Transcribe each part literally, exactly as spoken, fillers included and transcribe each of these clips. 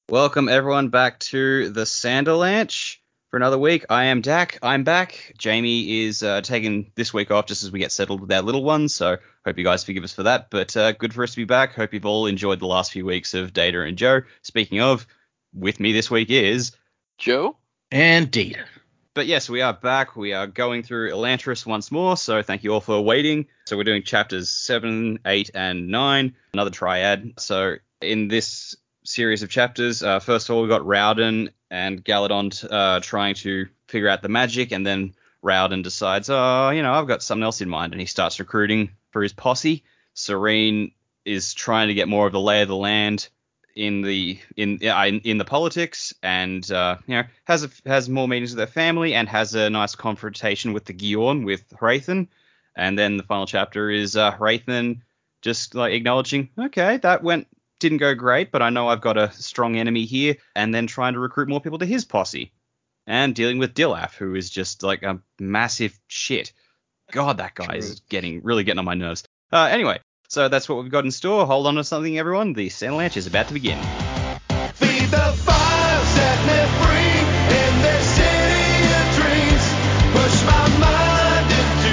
Welcome everyone back to the Sanderlanche for another week. I am Dak. I'm back. Jamie is uh, taking this week off just as we get settled with our little ones, so hope you guys forgive us for that. But uh, good for us to be back. Hope you've all enjoyed the last few weeks of Data and Joe. Speaking of, with me this week is Joe and Data. But yes, we are back. We are going through Elantris once more, so thank you all for waiting. So we're doing chapters seven, eight, and nine, another triad. So in this series of chapters, uh, first of all, we've got Rauden and Galadon uh, trying to figure out the magic, and then Rauden decides, oh, you know, I've got something else in mind, and he starts recruiting for his posse. Sarene is trying to get more of the lay of the land in the in in, in the politics, and uh, you know has a, has more meetings with her family, and has a nice confrontation with the Giorn with Hrathen. And then the final chapter is uh, Hrathen just like acknowledging, okay, that went didn't go great, but I know I've got a strong enemy here, and then trying to recruit more people to his posse, and dealing with Dilaf, who is just like a massive shit. God, that guy True. is getting really getting on my nerves. Uh, anyway. So that's what we've got in store. Hold on to something, everyone. The Sanderlanche is about to begin. Feed the fire, set me free in this city of dreams. Push my mind into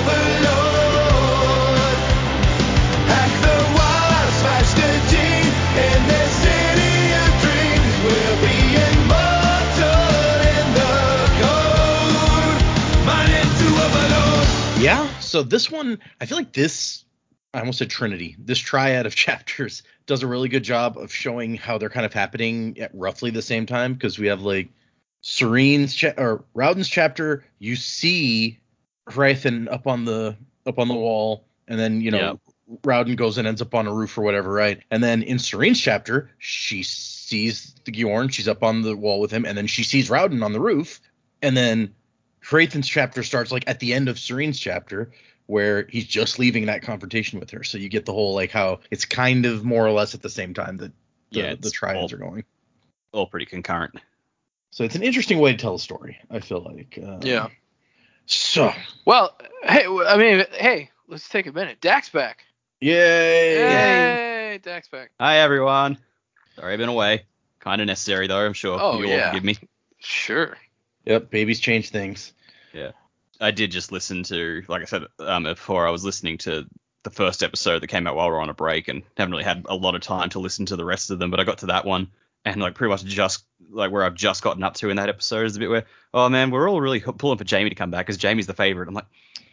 overload. Hack the wire, smash the gene in this city of dreams. We'll be immortal in the code. Mind into overload. Yeah, so this one, I feel like this... I almost said Trinity. This triad of chapters does a really good job of showing how they're kind of happening at roughly the same time, because we have like Sarene's cha- or Rauden's chapter. You see Hrathen up on the up on the wall, and then you know Yep. Rauden goes and ends up on a roof or whatever, right? And then in Sarene's chapter, she sees the Giorn. She's up on the wall with him, and then she sees Rauden on the roof. And then Hrathen's chapter starts like at the end of Sarene's chapter, where he's just leaving that confrontation with her. So you get the whole, like, how it's kind of more or less at the same time that the, Yeah, the triads all, are going. All pretty concurrent. So it's an interesting way to tell a story, I feel like. Um, Yeah. So. Well, hey, I mean, hey, let's take a minute. Dak's back. Yay! Yay! Dak's back. Hi, everyone. Sorry, I've been away. Kind of necessary, though. I'm sure Oh, you yeah. all forgive me. Sure. Yep, babies change things. Yeah. I did just listen to, like I said um, before, I was listening to the first episode that came out while we were on a break, and haven't really had a lot of time to listen to the rest of them, but I got to that one, and like pretty much just like where I've just gotten up to in that episode is the bit where, oh man, we're all really pulling for Jamie to come back because Jamie's the favorite. I'm like,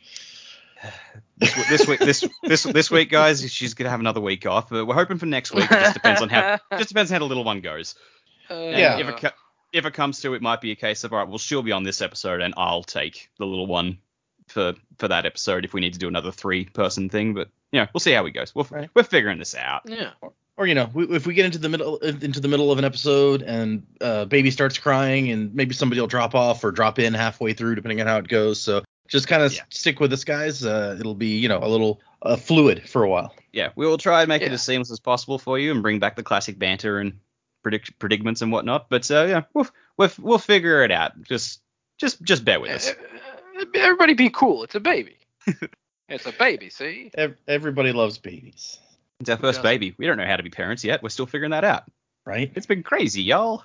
this, this week, this this this week, guys, she's gonna have another week off, but we're hoping for next week. It just depends on how just depends how the little one goes. Uh, And Yeah. If it, if it comes to it, might be a case of, all right, well, she'll be on this episode, and I'll take the little one for for that episode if we need to do another three-person thing. But, you know, we'll see how it goes. We're, Right. we're figuring this out. Yeah. Or, you know, we, if we get into the middle into the middle of an episode and uh, baby starts crying, and maybe somebody will drop off or drop in halfway through, depending on how it goes. So just kind of Yeah. stick with us, guys. Uh, it'll be, you know, a little uh, fluid for a while. Yeah, we will try and make it Yeah. as seamless as possible for you and bring back the classic banter and predict predicaments and whatnot. But, uh, yeah, we'll, we'll, we'll figure it out. Just just just bear with us. Uh, Everybody be cool. It's a baby. It's a baby, see? Ev- everybody loves babies, It's our first doesn't? baby. We don't know how to be parents yet. We're still figuring that out. right? It's been crazy, y'all.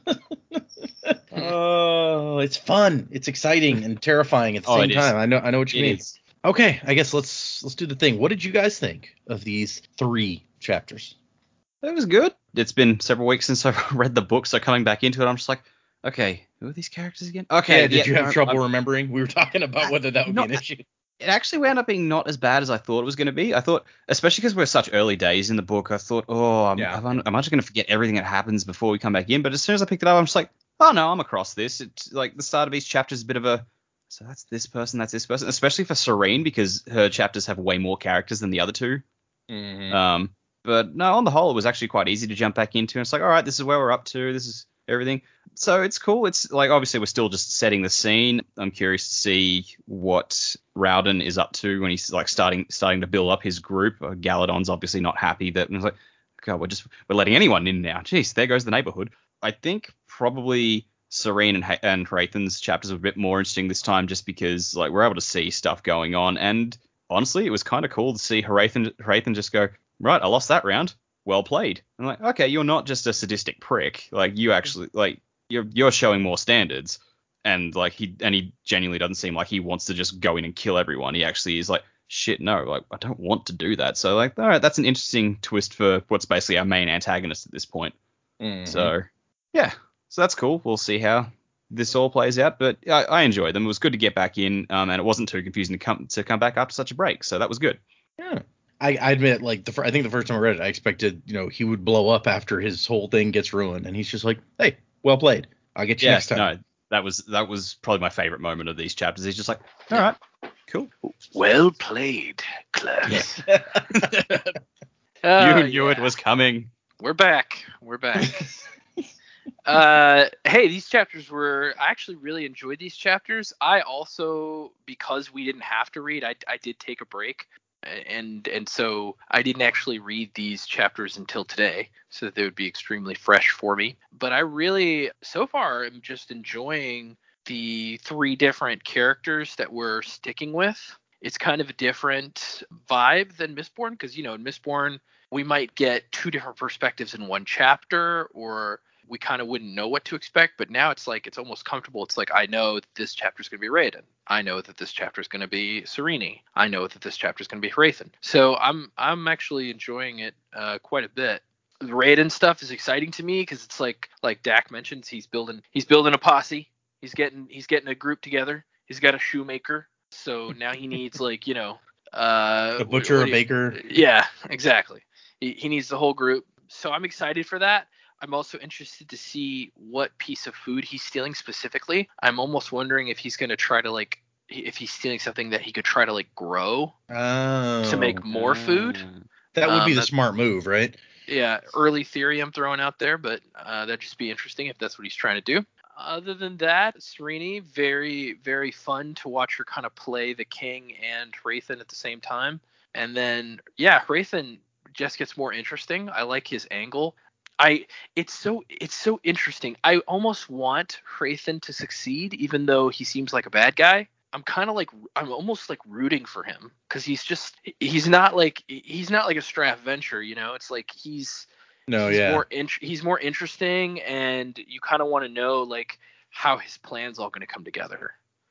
Oh, it's fun. It's exciting and terrifying at the Oh, same it is. time. I know I know what you It mean. is. Okay, I guess let's let's do the thing. What did you guys think of these three chapters? It was good. It's been several weeks since I've read the book, so coming back into it, I'm just like, okay, who are these characters again? Okay, Yeah, did you have no, trouble I'm- remembering? We were talking about whether that would Not- be an issue. It actually wound up being not as bad as I thought it was going to be. I thought, especially because we're such early days in the book, I thought, oh, I'm, Yeah. I'm, I'm just going to forget everything that happens before we come back in. But as soon as I picked it up, I'm just like, oh no, I'm across this. It's like the start of each chapter is a bit of a, so that's this person, that's this person, especially for Sarene because her chapters have way more characters than the other two. Mm-hmm. Um, but no, on the whole, it was actually quite easy to jump back into. And it's like, all right, this is where we're up to. This is everything. So it's cool. It's like, obviously, we're still just setting the scene. I'm curious to see what Rauden is up to when he's like starting starting to build up his group. Uh, Galadon's obviously not happy that, and it's like, God, we're just we're letting anyone in now. Jeez, there goes the neighborhood. I think probably Sarene and, and Hrathen's chapters are a bit more interesting this time, just because like we're able to see stuff going on. And honestly, it was kind of cool to see Hrathen, Hrathen just go, right, I lost that round. well played. I'm like, okay, you're not just a sadistic prick. Like, you actually, like, you're you're showing more standards. And like he and he genuinely doesn't seem like he wants to just go in and kill everyone. He actually is like, shit, no, like I don't want to do that. So like, all right, that's an interesting twist for what's basically our main antagonist at this point. Mhm. So yeah, so that's cool. We'll see how this all plays out. But I, I enjoyed them. It was good to get back in, um, and it wasn't too confusing to come to come back after such a break. So that was good. Yeah. I, I admit, like the fir- I think the first time I read it, I expected, you know, he would blow up after his whole thing gets ruined, and he's just like, hey, well played. I'll get you Yeah, next time. no, that was that was probably my favorite moment of these chapters. He's just like, all right, cool. Well played, Klaus. You Uh, knew it yeah. was coming. We're back. We're back. uh, hey, these chapters were. I actually really enjoyed these chapters. I also, because we didn't have to read, I, I did take a break, and and so I didn't actually read these chapters until today, so that they would be extremely fresh for me. But I really, so far, am just enjoying the three different characters that we're sticking with. It's kind of a different vibe than Mistborn, because, you know, in Mistborn, we might get two different perspectives in one chapter, or we kind of wouldn't know what to expect. But now it's like, it's almost comfortable. It's like, I know that this chapter is going to be Raiden. I know that this chapter is going to be Sereni. I know that this chapter is going to be Hrathen. So I'm I'm actually enjoying it uh, quite a bit. The Raiden stuff is exciting to me because it's like like Dak mentions, he's building he's building a posse. He's getting he's getting a group together. He's got a shoemaker. So now he needs, like, you know, uh, A butcher, what a do you- baker. Yeah, exactly. He, he needs the whole group. So I'm excited for that. I'm also interested to see what piece of food he's stealing specifically. I'm almost wondering if he's going to try to, like, if he's stealing something that he could try to, like, grow Oh. to make more food. That would be um, the that- smart move, right? Yeah, early theory I'm throwing out there, but uh, that'd just be interesting if that's what he's trying to do. Other than that, Sereni, very, very fun to watch her kind of play the king and Hrathen at the same time. And then, yeah, Hrathen just gets more interesting. I like his angle. I it's so it's so interesting. I almost want Hrathen to succeed, even though he seems like a bad guy. I'm kind of like I'm almost like rooting for him, because he's just he's not like he's not like a Strath Venture, you know. It's like he's No, he's yeah. more in, he's more interesting, and you kind of want to know, like, how his plan's all going to come together.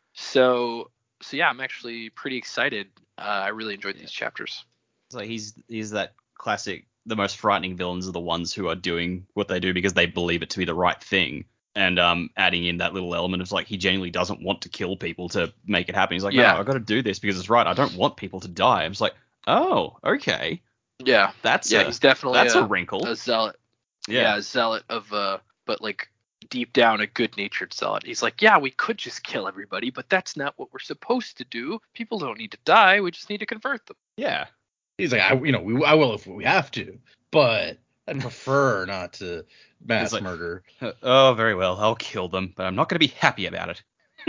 So so yeah, I'm actually pretty excited. Uh, I really enjoyed these chapters. It's like he's he's that classic. The most frightening villains are the ones who are doing what they do because they believe it to be the right thing. And um, adding in that little element of, like, he genuinely doesn't want to kill people to make it happen. He's like, Yeah. no, I've got to do this because it's right. I don't want people to die. I'm just like, oh, okay. Yeah, That's yeah, a, he's definitely that's a, a wrinkle. a zealot. Yeah. Yeah, a zealot of uh, but like deep down a good-natured zealot. He's like, yeah, we could just kill everybody, but that's not what we're supposed to do. People don't need to die. We just need to convert them. Yeah. He's like, I, you know, we, I will if we have to, but I'd prefer not to mass He's like- murder. Oh, very well. I'll kill them, but I'm not going to be happy about it.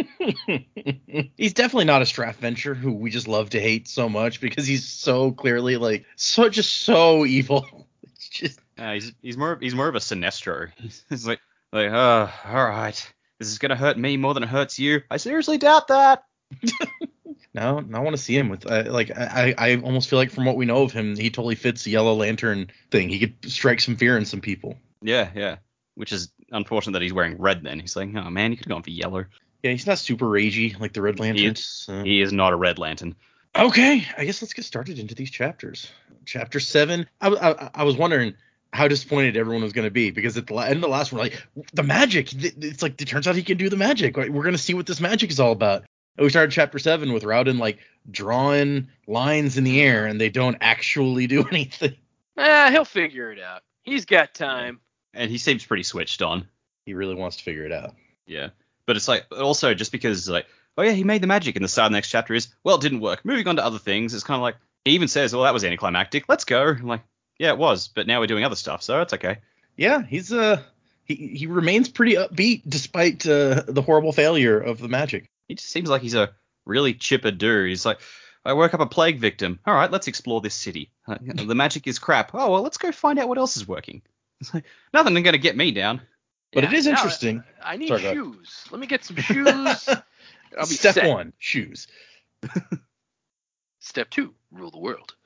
He's definitely not a Strath Venture who we just love to hate so much because he's so clearly, like, so just so evil. It's just Uh, he's he's more he's more of a Sinestro. He's like like oh, all right, this is gonna hurt me more than it hurts you. I seriously doubt that. no, I want to see him with uh, like I I almost feel like from what we know of him, he totally fits the Yellow Lantern thing. He could strike some fear in some people. Yeah, yeah. Which is unfortunate that he's wearing red. Then he's like, oh man, you could have gone for yellow. Yeah, he's not super ragey like the Red Lanterns. so- He is not a Red Lantern. Okay, I guess let's get started into these chapters. Chapter seven. I, I, I was wondering how disappointed everyone was going to be because at the la- end of the last one, like the magic. th- It's like it turns out he can do the magic. Right? We're going to see what this magic is all about. And we started chapter seven with Rowden like drawing lines in the air, and they don't actually do anything. Eh, he'll figure it out. He's got time. And he seems pretty switched on. He really wants to figure it out. Yeah. But it's like, also just because like, oh yeah, he made the magic, and the start of the next chapter is, well, it didn't work. Moving on to other things, it's kind of like, he even says, well, that was anticlimactic. Let's go. I'm like, yeah, it was, but now we're doing other stuff, so it's okay. Yeah, he's uh he he remains pretty upbeat despite uh, the horrible failure of the magic. He just seems like he's a really chipper dude. He's like, I woke up a plague victim. All right, let's explore this city. Uh, the magic is crap. Oh, well, let's go find out what else is working. It's like, nothing going to get me down. But Yeah, it is now interesting. I need Sorry, go ahead. shoes. Let me get some shoes. I'll be Step set. one, shoes. Step two, rule the world.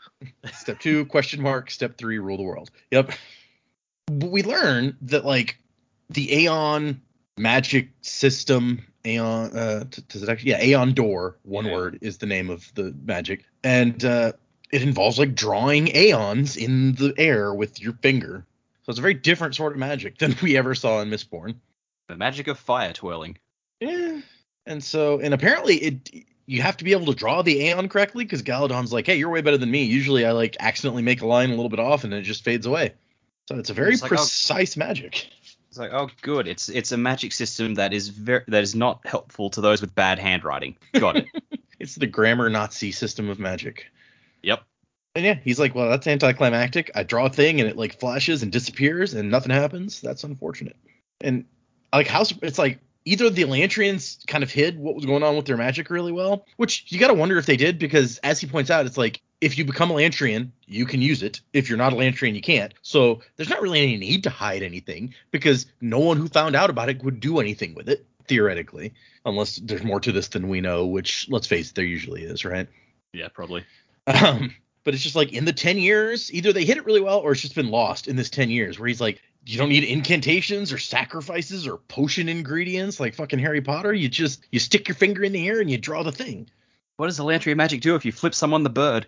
Step two, question mark. Step three, rule the world. Yep. But we learn that, like, the Aeon magic system, Aeon, uh, t- does it actually? Yeah, Aeon Door, one Yeah. word, is the name of the magic. And uh, it involves, like, drawing Aeons in the air with your finger. So it's a very different sort of magic than we ever saw in Mistborn. The magic of fire twirling. Yeah. And so, and apparently it, you have to be able to draw the Aeon correctly, because Galadon's like, hey, you're way better than me. Usually I, like, accidentally make a line a little bit off and it just fades away. So it's a very It's like, oh- precise magic. It's like, oh, good. It's it's a magic system that is very that is not helpful to those with bad handwriting. Got it. It's the grammar Nazi system of magic. Yep. And yeah, he's like, well, that's anticlimactic. I draw a thing and it, like, flashes and disappears and nothing happens. That's unfortunate. And, like, how it's like either the Elantrians kind of hid what was going on with their magic really well, which you got to wonder if they did, because as he points out, it's like, if you become a Lantrian, you can use it. If you're not a Lantrian, you can't. So there's not really any need to hide anything, because no one who found out about it would do anything with it, theoretically, unless there's more to this than we know, which, let's face it, there usually is, right? Yeah, probably. Um, but it's just like, in the ten years, either they hit it really well or it's just been lost in this ten years, where he's like, you don't need incantations or sacrifices or potion ingredients like fucking Harry Potter. You just, you stick your finger in the air and you draw the thing. What does Elantria magic do if you flip someone the bird?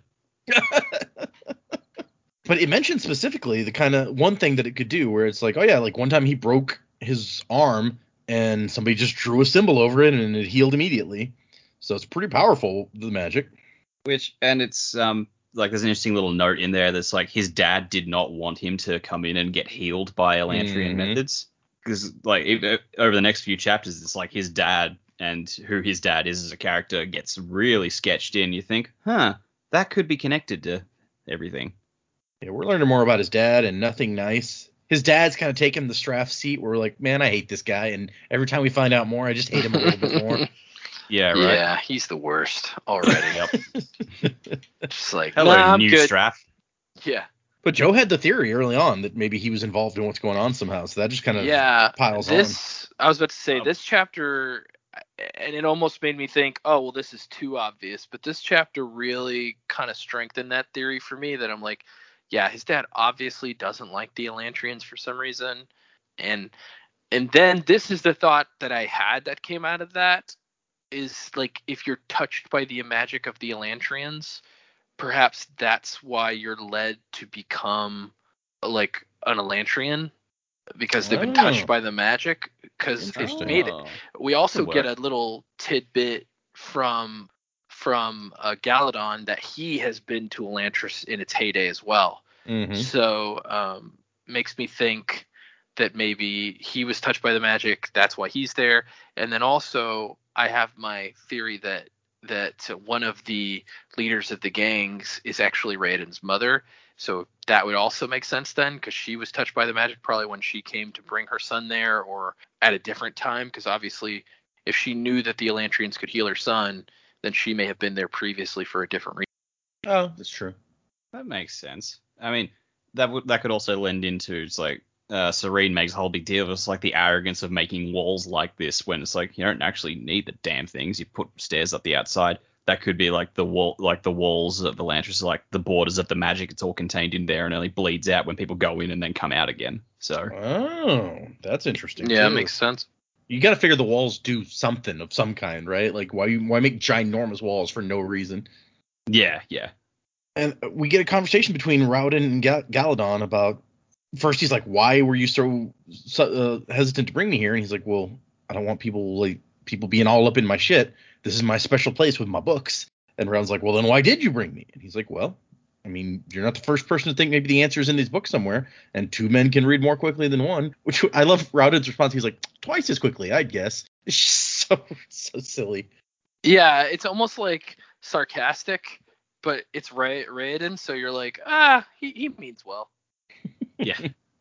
But it mentions specifically the kind of one thing that it could do, where it's like, oh yeah, like one time he broke his arm and somebody just drew a symbol over it and it healed immediately. So it's pretty powerful, the magic. Which, and it's, um, like, there's an interesting little note in there that's like, his dad did not want him to come in and get healed by Elantrian Mhm. methods. Because, like, it, over the next few chapters, it's like his dad and who his dad is as a character gets really sketched in. You think, huh, that could be connected to everything. Yeah, we're learning more about his dad, and nothing nice. His dad's kind of taken the Straff seat where we're like, man, I hate this guy. And every time we find out more, I just hate him a little bit more. Yeah, right. Yeah, he's the worst already. Yep. Just like, Hello, nah, I'm new good. Straff. Yeah. But Joe had the theory early on that maybe he was involved in what's going on somehow. So that just kind of Yeah. piles This, I was about to say, Um, this chapter, and it almost made me think, oh, well, this is too obvious. But this chapter really kind of strengthened that theory for me, that I'm like, yeah, his dad obviously doesn't like the Elantrians for some reason. And and then this is the thought that I had that came out of that, is like, if you're touched by the magic of the Elantrians, perhaps that's why you're led to become like an Elantrian, because they've been Oh. touched by the magic. Because it Interesting. made it. Oh. We also Could get work. a little tidbit from from uh, Galadon that he has been to Elantris in its heyday as well. on. Hmm. So um, makes me think that maybe he was touched by the magic. That's why he's there. And then also, I have my theory that that one of the leaders of the gangs is actually Raoden's mother. So that would also make sense then, because she was touched by the magic probably when she came to bring her son there, or at a different time. Because obviously, if she knew that the Elantrians could heal her son, then she may have been there previously for a different reason. Oh, that's true. That makes sense. I mean, that would that could also lend into, it's like, uh, Serene makes a whole big deal of, it's like the arrogance of making walls like this, when it's like, you don't actually need the damn things. You put stairs up the outside. That could be like the wall, like the walls of Elantris, like the borders of the magic. It's all contained in there and only bleeds out when people go in and then come out again. So Oh, that's interesting. Yeah, too. it makes sense. You got to figure the walls do something of some kind, right? Like, why why make ginormous walls for no reason? yeah, yeah. And we get a conversation between Raoden and Ga- Galadon about, first he's like, why were you so, so uh, hesitant to bring me here? And he's like, well, I don't want people like people being all up in my shit. This is my special place with my books. And Raoden's like, well, then why did you bring me? And he's like, well, I mean, you're not the first person to think maybe the answer is in these books somewhere, and two men can read more quickly than one. Which I love Raoden's response. He's like, twice as quickly, I'd guess. It's just so so silly. Yeah, it's almost like sarcastic, but it's Ra- Raoden, so you're like, ah, he, he means well. Yeah.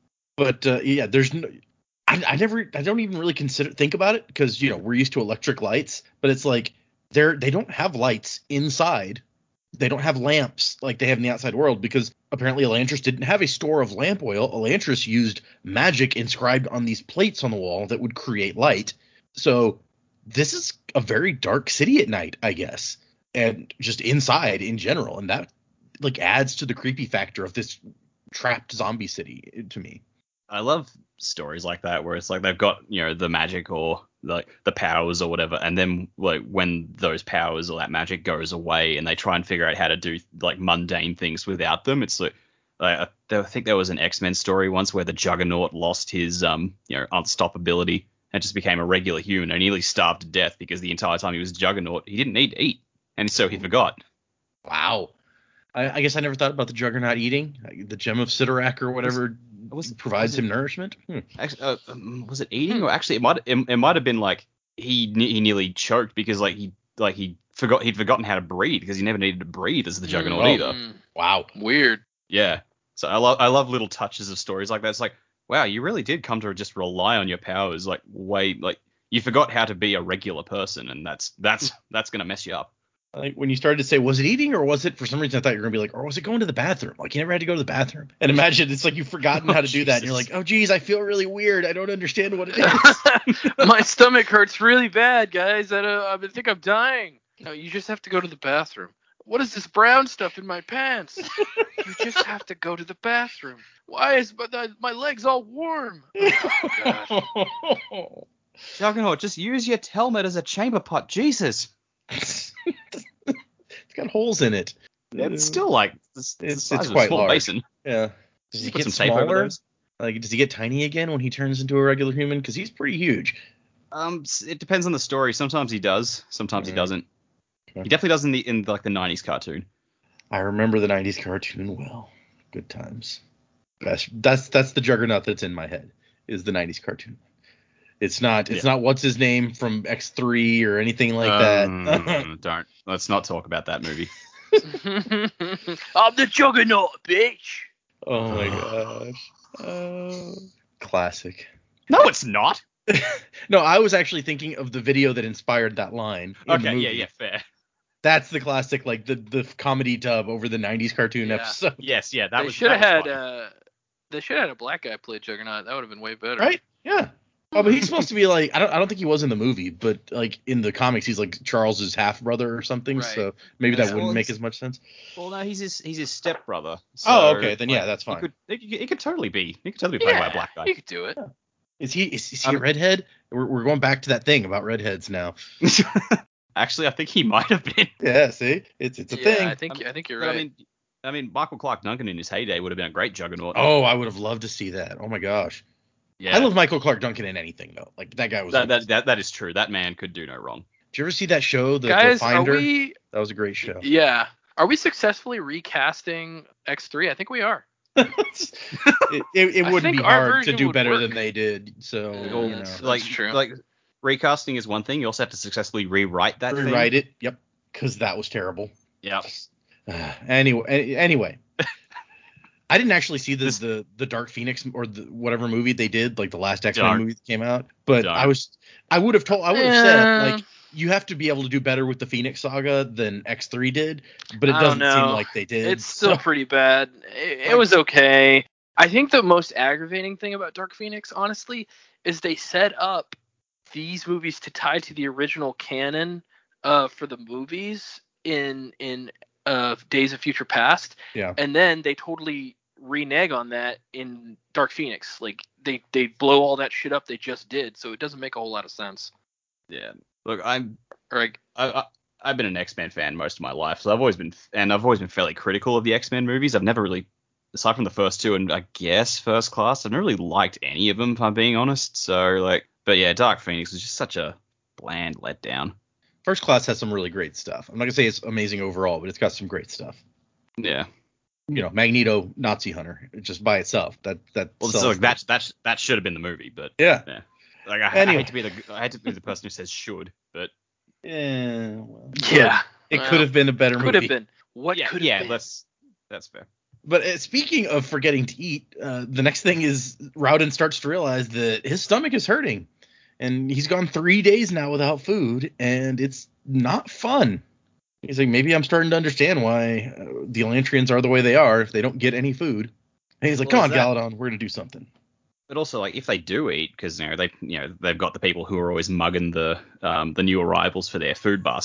But uh, yeah, there's no. I, I never, I don't even really consider think about it, because you know we're used to electric lights, but it's like they're they don't have lights inside. They don't have lamps like they have in the outside world, because apparently Elantris didn't have a store of lamp oil. Elantris used magic inscribed on these plates on the wall that would create light. So this is a very dark city at night, I guess, and just inside in general. And that like adds to the creepy factor of this trapped zombie city to me. I love stories like that where it's like they've got, you know, the magic or like the powers or whatever, and then like when those powers or that magic goes away and they try and figure out how to do like mundane things without them. It's like, like I think there was an X-Men story once where the Juggernaut lost his um you know unstoppability and just became a regular human and nearly starved to death because the entire time he was Juggernaut he didn't need to eat, and so he forgot. Wow. I, I guess I never thought about the Juggernaut eating the gem of Sidorak or whatever was, provides was him it, nourishment. Hmm. Actually, uh, um, was it eating or actually it might it, it might have been like he he nearly choked because like he like he forgot he'd forgotten how to breathe because he never needed to breathe as the Juggernaut Oh. either. Wow. Weird. Yeah. So I love I love little touches of stories like that. It's like, wow, you really did come to just rely on your powers like way like you forgot how to be a regular person, and that's that's that's gonna mess you up. Like when you started to say, was it eating or was it, for some reason I thought you were gonna be like, or was it going to the bathroom? Like you never had to go to the bathroom. And imagine it's like you've forgotten Oh, how to do that. And you're Jesus. like, oh geez, I feel really weird. I don't understand what it is. My stomach hurts really bad, guys. I, don't, I think I'm dying. No, you just have to go to the bathroom. What is this brown stuff in my pants? You just have to go to the bathroom. Why is my, my legs all warm? Oh, God. Juggernaut, just use your helmet as a chamber pot. Jesus. It's got holes in it. It's still like the, the It's- size it's of a quite small large. basin. Yeah. Does Just he put get some tape over smaller? those. Like, does he get tiny again when he turns into a regular human? Because he's pretty huge. Um, s- it depends on the story. Sometimes he does. Sometimes he Mm. doesn't. Okay. He definitely does in the in like the nineties cartoon. I remember the nineties cartoon well. Good times. Best. That's that's the Juggernaut that's in my head. Is the nineties cartoon. It's not. It's Yeah. not what's his name from X three or anything like that. Um, don't. Let's not talk about that movie. I'm the Juggernaut, bitch. Oh my gosh. Oh, classic. No, it's not. No, I was actually thinking of the video that inspired that line in the Okay, movie. yeah, yeah, fair. That's the classic, like the the comedy dub over the nineties cartoon Yeah. episode. Yes, yeah, that They was. should have that had was funny. uh, they should have had a black guy play Juggernaut. That would have been way better. Right? Yeah. Oh, but he's supposed to be like, I don't I don't think he was in the movie, but like in the comics he's like Charles's half brother or something, Right. so maybe Yeah. that wouldn't Well, make he's- as much sense. Well, no, he's his he's his stepbrother. Oh, so, okay, then yeah, like, that's He fine. could, he could, he could totally be. He could totally be played by a black guy. You could do it. Is he is, is I he a mean- redhead? We're we're going back to that thing about redheads now. Actually, I think he might have been. Yeah, see? It's it's a yeah, thing. I think I think you're But right. I mean, I mean, Michael Clark Duncan in his heyday would have been a great Juggernaut. Oh, I would have loved to see that. Oh my gosh. yeah. I love Michael Clark Duncan in anything though. Like that guy was that, like, that, that, that is true. That man could do no wrong. Did you ever see that show, The, Guys, the are Finder? we? That was a great show. Yeah. Are we successfully recasting X three? I think we are. it it, it I wouldn't think be our hard to version do would better work. than they did. So Yeah, you Well, know, that's- like, true. like recasting is one thing. You also have to successfully rewrite that rewrite thing. it. Yep, because that was terrible. Yeah. Uh, anyway, a- anyway, I didn't actually see the, This- the the Dark Phoenix or the whatever movie they did, like the last X-Men Dark. movie that came out. But Dark. I was, I would have told, I would have Yeah. said like you have to be able to do better with the Phoenix Saga than X three did, but it I don't doesn't seem know. like they did. It's still so- pretty bad. It, it Like- was okay. I think the most aggravating thing about Dark Phoenix, honestly, is they set up these movies to tie to the original canon uh, for the movies in in uh, Days of Future Past, yeah. and then they totally renege on that in Dark Phoenix. Like they they blow all that shit up they just did, so it doesn't make a whole lot of sense. Yeah. Look, I'm Or like, I, I I've been an X-Men fan most of my life, so I've always been and I've always been fairly critical of the X-Men movies. I've never really, aside from the first two and I guess First Class, I've never really liked any of them if I'm being honest. So like, but yeah, Dark Phoenix was just such a bland letdown. First Class has some really great stuff. I'm not gonna say it's amazing overall, but it's got some great stuff. Yeah. You know, Magneto, Nazi Hunter, just by itself. That that. Well, sells so like it. that that that should have been the movie, but Yeah. yeah. Like I, Anyway. I hate to be the I hate to be the person who says should, but Yeah. Well, yeah, It well, could have been a better could movie. have been. What yeah, could have yeah, been? that's that's fair. But uh, speaking of forgetting to eat, uh, the next thing is Rowden starts to realize that his stomach is hurting, and he's gone three days now without food, and it's not fun. He's like, maybe I'm starting to understand why uh, the Elantrians are the way they are if they don't get any food. And he's like, Well, come on, is that- Galadon, we're gonna do something. But also, like, if they do eat, because you know they, you know, they've got the people who are always mugging the, um, the new arrivals for their food basket.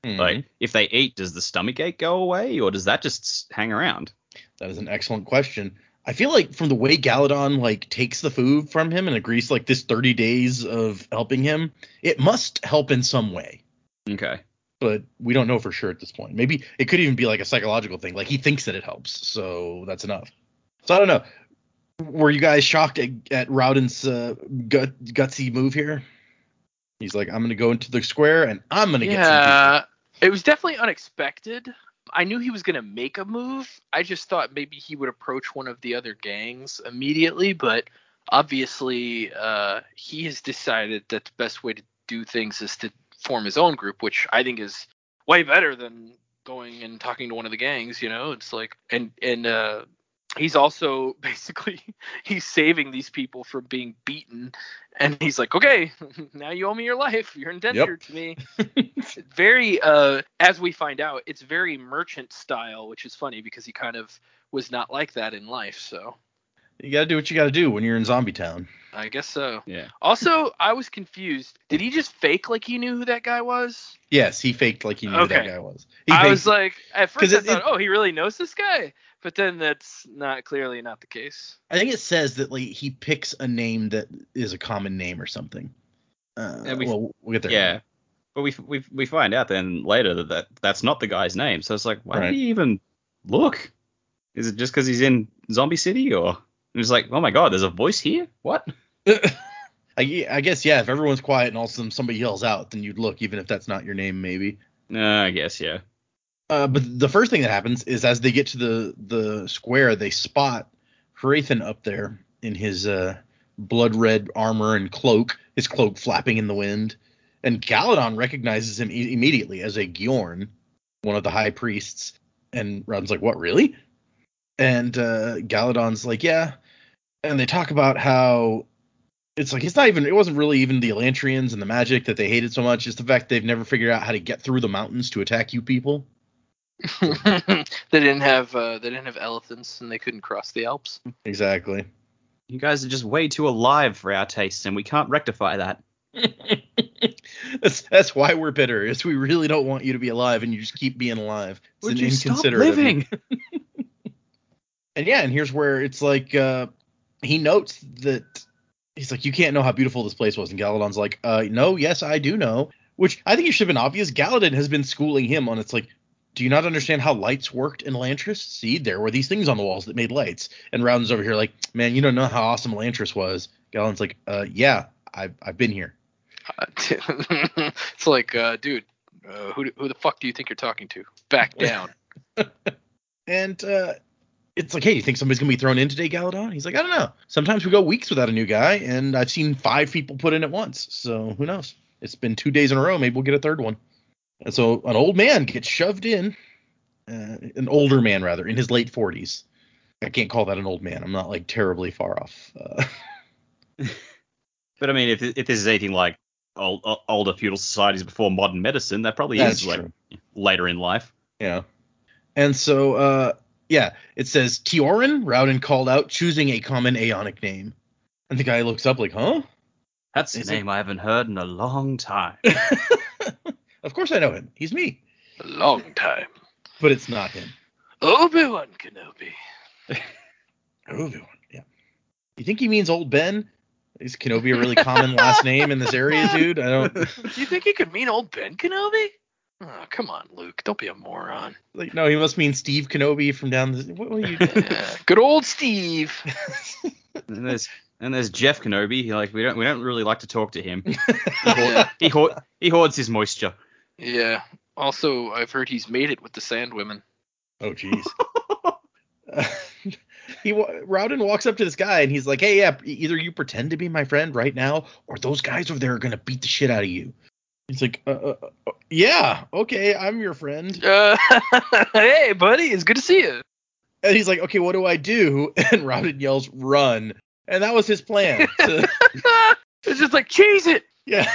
Mhm. Like, if they eat, does the stomach ache go away, or does that just s- hang around? That is an excellent question. I feel like from the way Galadon like takes the food from him and agrees to, like this thirty days of helping him, it must help in some way. Okay. But we don't know for sure at this point. Maybe it could even be like a psychological thing. Like he thinks that it helps, so that's enough. So I don't know. Were you guys shocked at, at Rowden's uh, gut, gutsy move here? He's like, I'm going to go into the square and I'm going to get some people. Yeah, it was definitely unexpected. I knew he was going to make a move. I just thought maybe he would approach one of the other gangs immediately, but obviously uh, he has decided that the best way to do things is to form his own group, which I think is way better than going and talking to one of the gangs, you know? It's like, and, and, uh, he's also basically he's saving these people from being beaten, and he's like, okay, now you owe me your life, you're indentured to me. Very uh as we find out, it's very merchant style, which is funny because he kind of was not like that in life. So You got to do what you got to do when you're in Zombie Town. I guess so. Yeah. Also, I was confused. Did he just fake like he knew who that guy was? Yes, he faked like he knew who that Okay. guy was. He I faked- was like, at 'cause first I it- thought, it- oh, he really knows this guy, but then that's not clearly not the case. I think it says that like he picks a name that is a common name or something. Uh, And we- well, we'll get there. Yeah. But we we we find out then later that, that that's not the guy's name. So it's like, why Right. did he even look? Is it just because he's in Zombie City, or it's like, oh my god, there's a voice here? What? I, I guess, yeah, if everyone's quiet and all of a sudden somebody yells out, then you'd look, even if that's not your name, maybe. Uh, I guess, yeah. Uh, but the first thing that happens is as they get to the, the square, they spot Hrathen up there in his uh, blood red armor and cloak, his cloak flapping in the wind. And Galadon recognizes him e- immediately as a Gjorn, one of the high priests. And Rodden's like, what, really? And uh, Galadon's like, yeah. And they talk about how it's like, it's not even, it wasn't really even the Elantrians and the magic that they hated so much. It's the fact they've never figured out how to get through the mountains to attack you people. they didn't have uh, they didn't have elephants, and they couldn't cross the Alps. Exactly. You guys are just way too alive for our tastes, and we can't rectify that. that's that's why we're bitter. Is we really don't want you to be alive, and you just keep being alive. It's Would an you stop inconsiderate of you. living? And yeah, and here's where it's like uh, he notes that he's like, you can't know how beautiful this place was, and Galadon's like, uh, no, yes, I do know. Which I think it should have been obvious. Galadon has been schooling him on. It's like, do you not understand how lights worked in Elantris? See, there were these things on the walls that made lights. And Rowden's over here like, man, you don't know how awesome Elantris was. Galadon's like, uh, yeah, I've I've been here. Uh, it's like, uh, dude, uh, who who the fuck do you think you're talking to? Back down. And uh, it's like, hey, you think somebody's gonna be thrown in today, Galadon? He's like, I don't know. Sometimes we go weeks without a new guy, and I've seen five people put in at once. So who knows? It's been two days in a row. Maybe we'll get a third one. And so an old man gets shoved in, uh, an older man rather, in his late forties. I can't call that an old man. I'm not like terribly far off. Uh, But I mean, if if this is anything like old, o- older feudal societies before modern medicine, that probably That's is like true. later in life. yeah. And so, uh, yeah, it says Tiorin, Rowden called out, choosing a common Aeonic name. And the guy looks up like, huh? That's a Is it- name I haven't heard in a long time. Of course I know him. He's me. A long time. But it's not him. Obi-Wan Kenobi. Obi-Wan, yeah. You think he means Old Ben? Is Kenobi a really common last name in this area, dude? I don't Do you think he could mean old Ben Kenobi? Oh, come on, Luke. Don't be a moron. like. No, he must mean Steve Kenobi from down the. What, what are you? Yeah, good old Steve. And there's and there's Jeff Kenobi. He, like we don't we don't really like to talk to him. He, Yeah. hoard, he, hoard, he hoards his moisture. Yeah. Also, I've heard he's made it with the Sand Women. Oh, jeez. Uh, he wa- Rowden walks up to this guy and he's like, "Hey, yeah, either you pretend to be my friend right now, or those guys over there are gonna beat the shit out of you." He's like, uh, uh, uh, "Yeah, okay, I'm your friend." Uh, hey, buddy. It's good to see you. And he's like, "Okay, what do I do?" And Rowden yells, "Run!" And that was his plan. to- It's just like, cheese it. yeah.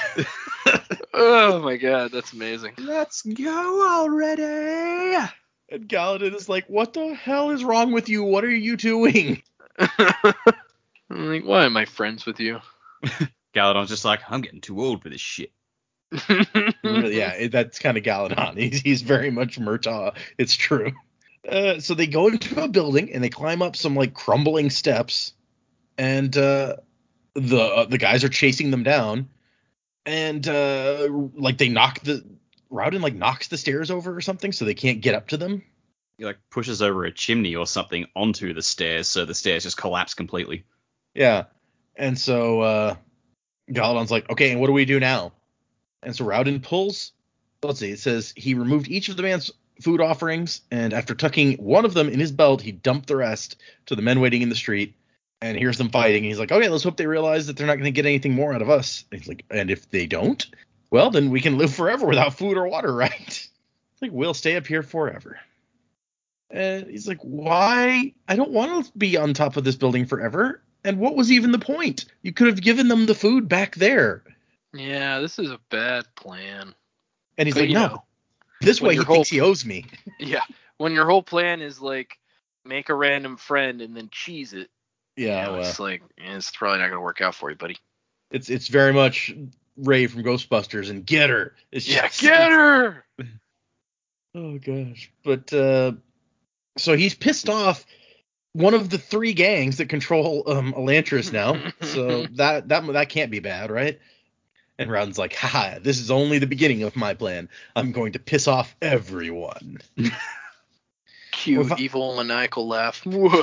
Oh, my God. That's amazing. Let's go already. And Galadin is like, "What the hell is wrong with you? What are you doing?" I'm like, why am I friends with you? Galadon's just like, I'm getting too old for this shit. Really, yeah, it, that's kind of Galadon. He's he's very much Murtaugh. It's true. Uh, so they go into a building and they climb up some like crumbling steps, and uh, the uh, the guys are chasing them down, and uh, like they knock the Rowden like knocks the stairs over or something, so they can't get up to them. He like pushes over a chimney or something onto the stairs, so the stairs just collapse completely. Yeah, and so uh, Galadon's like, okay, and what do we do now? And so Rowden pulls. Let's see. It says he removed each of the man's food offerings, and after tucking one of them in his belt, he dumped the rest to the men waiting in the street. And here's them fighting. He's like, okay, let's hope they realize that they're not going to get anything more out of us. And he's like, and if they don't, well, then we can live forever without food or water, right? Like, we'll stay up here forever. And he's like, why? I don't want to be on top of this building forever. And what was even the point? You could have given them the food back there. Yeah, this is a bad plan. And he's But, like, you no, know, this when way he your whole- thinks he owes me. Yeah, when your whole plan is like make a random friend and then cheese it. Yeah, you know, well, it's like eh, it's probably not gonna work out for you, buddy. it's it's very much Ray from Ghostbusters and get her. It's Yeah, just, get her. Oh gosh. But uh so he's pissed off one of the three gangs that control um Elantris now. So that that that can't be bad, right? And Rowden's like, haha, this is only the beginning of my plan. I'm going to piss off everyone. Cute, Well, if I- evil, maniacal laugh.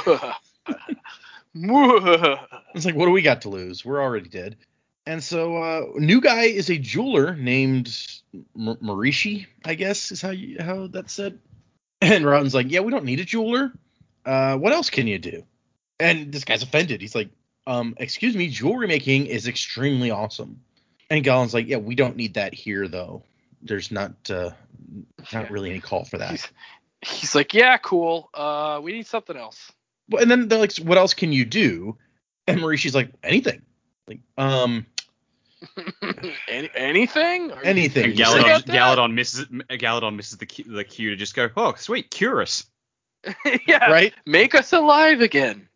Mwah. It's like, what do we got to lose? We're already dead. And so uh new guy is a jeweler named M- Marishi, I guess is how you how that's said. And Rowden's like, yeah, we don't need a jeweler. Uh, what else can you do? And this guy's offended. He's like, um, excuse me, jewelry making is extremely awesome. And Galen's like, yeah, we don't need that here, though. There's not uh, not really any call for that. He's, he's like, yeah, cool. Uh, we need something else. Well, and then they're like, what else can you do? And Marishi's like, anything. Like, um, Any, anything? Are you- Anything. And You say Galadon, about that? Galadon misses Galadon misses the cue, the cue to just go, oh sweet, cure us. yeah, right? make us alive again.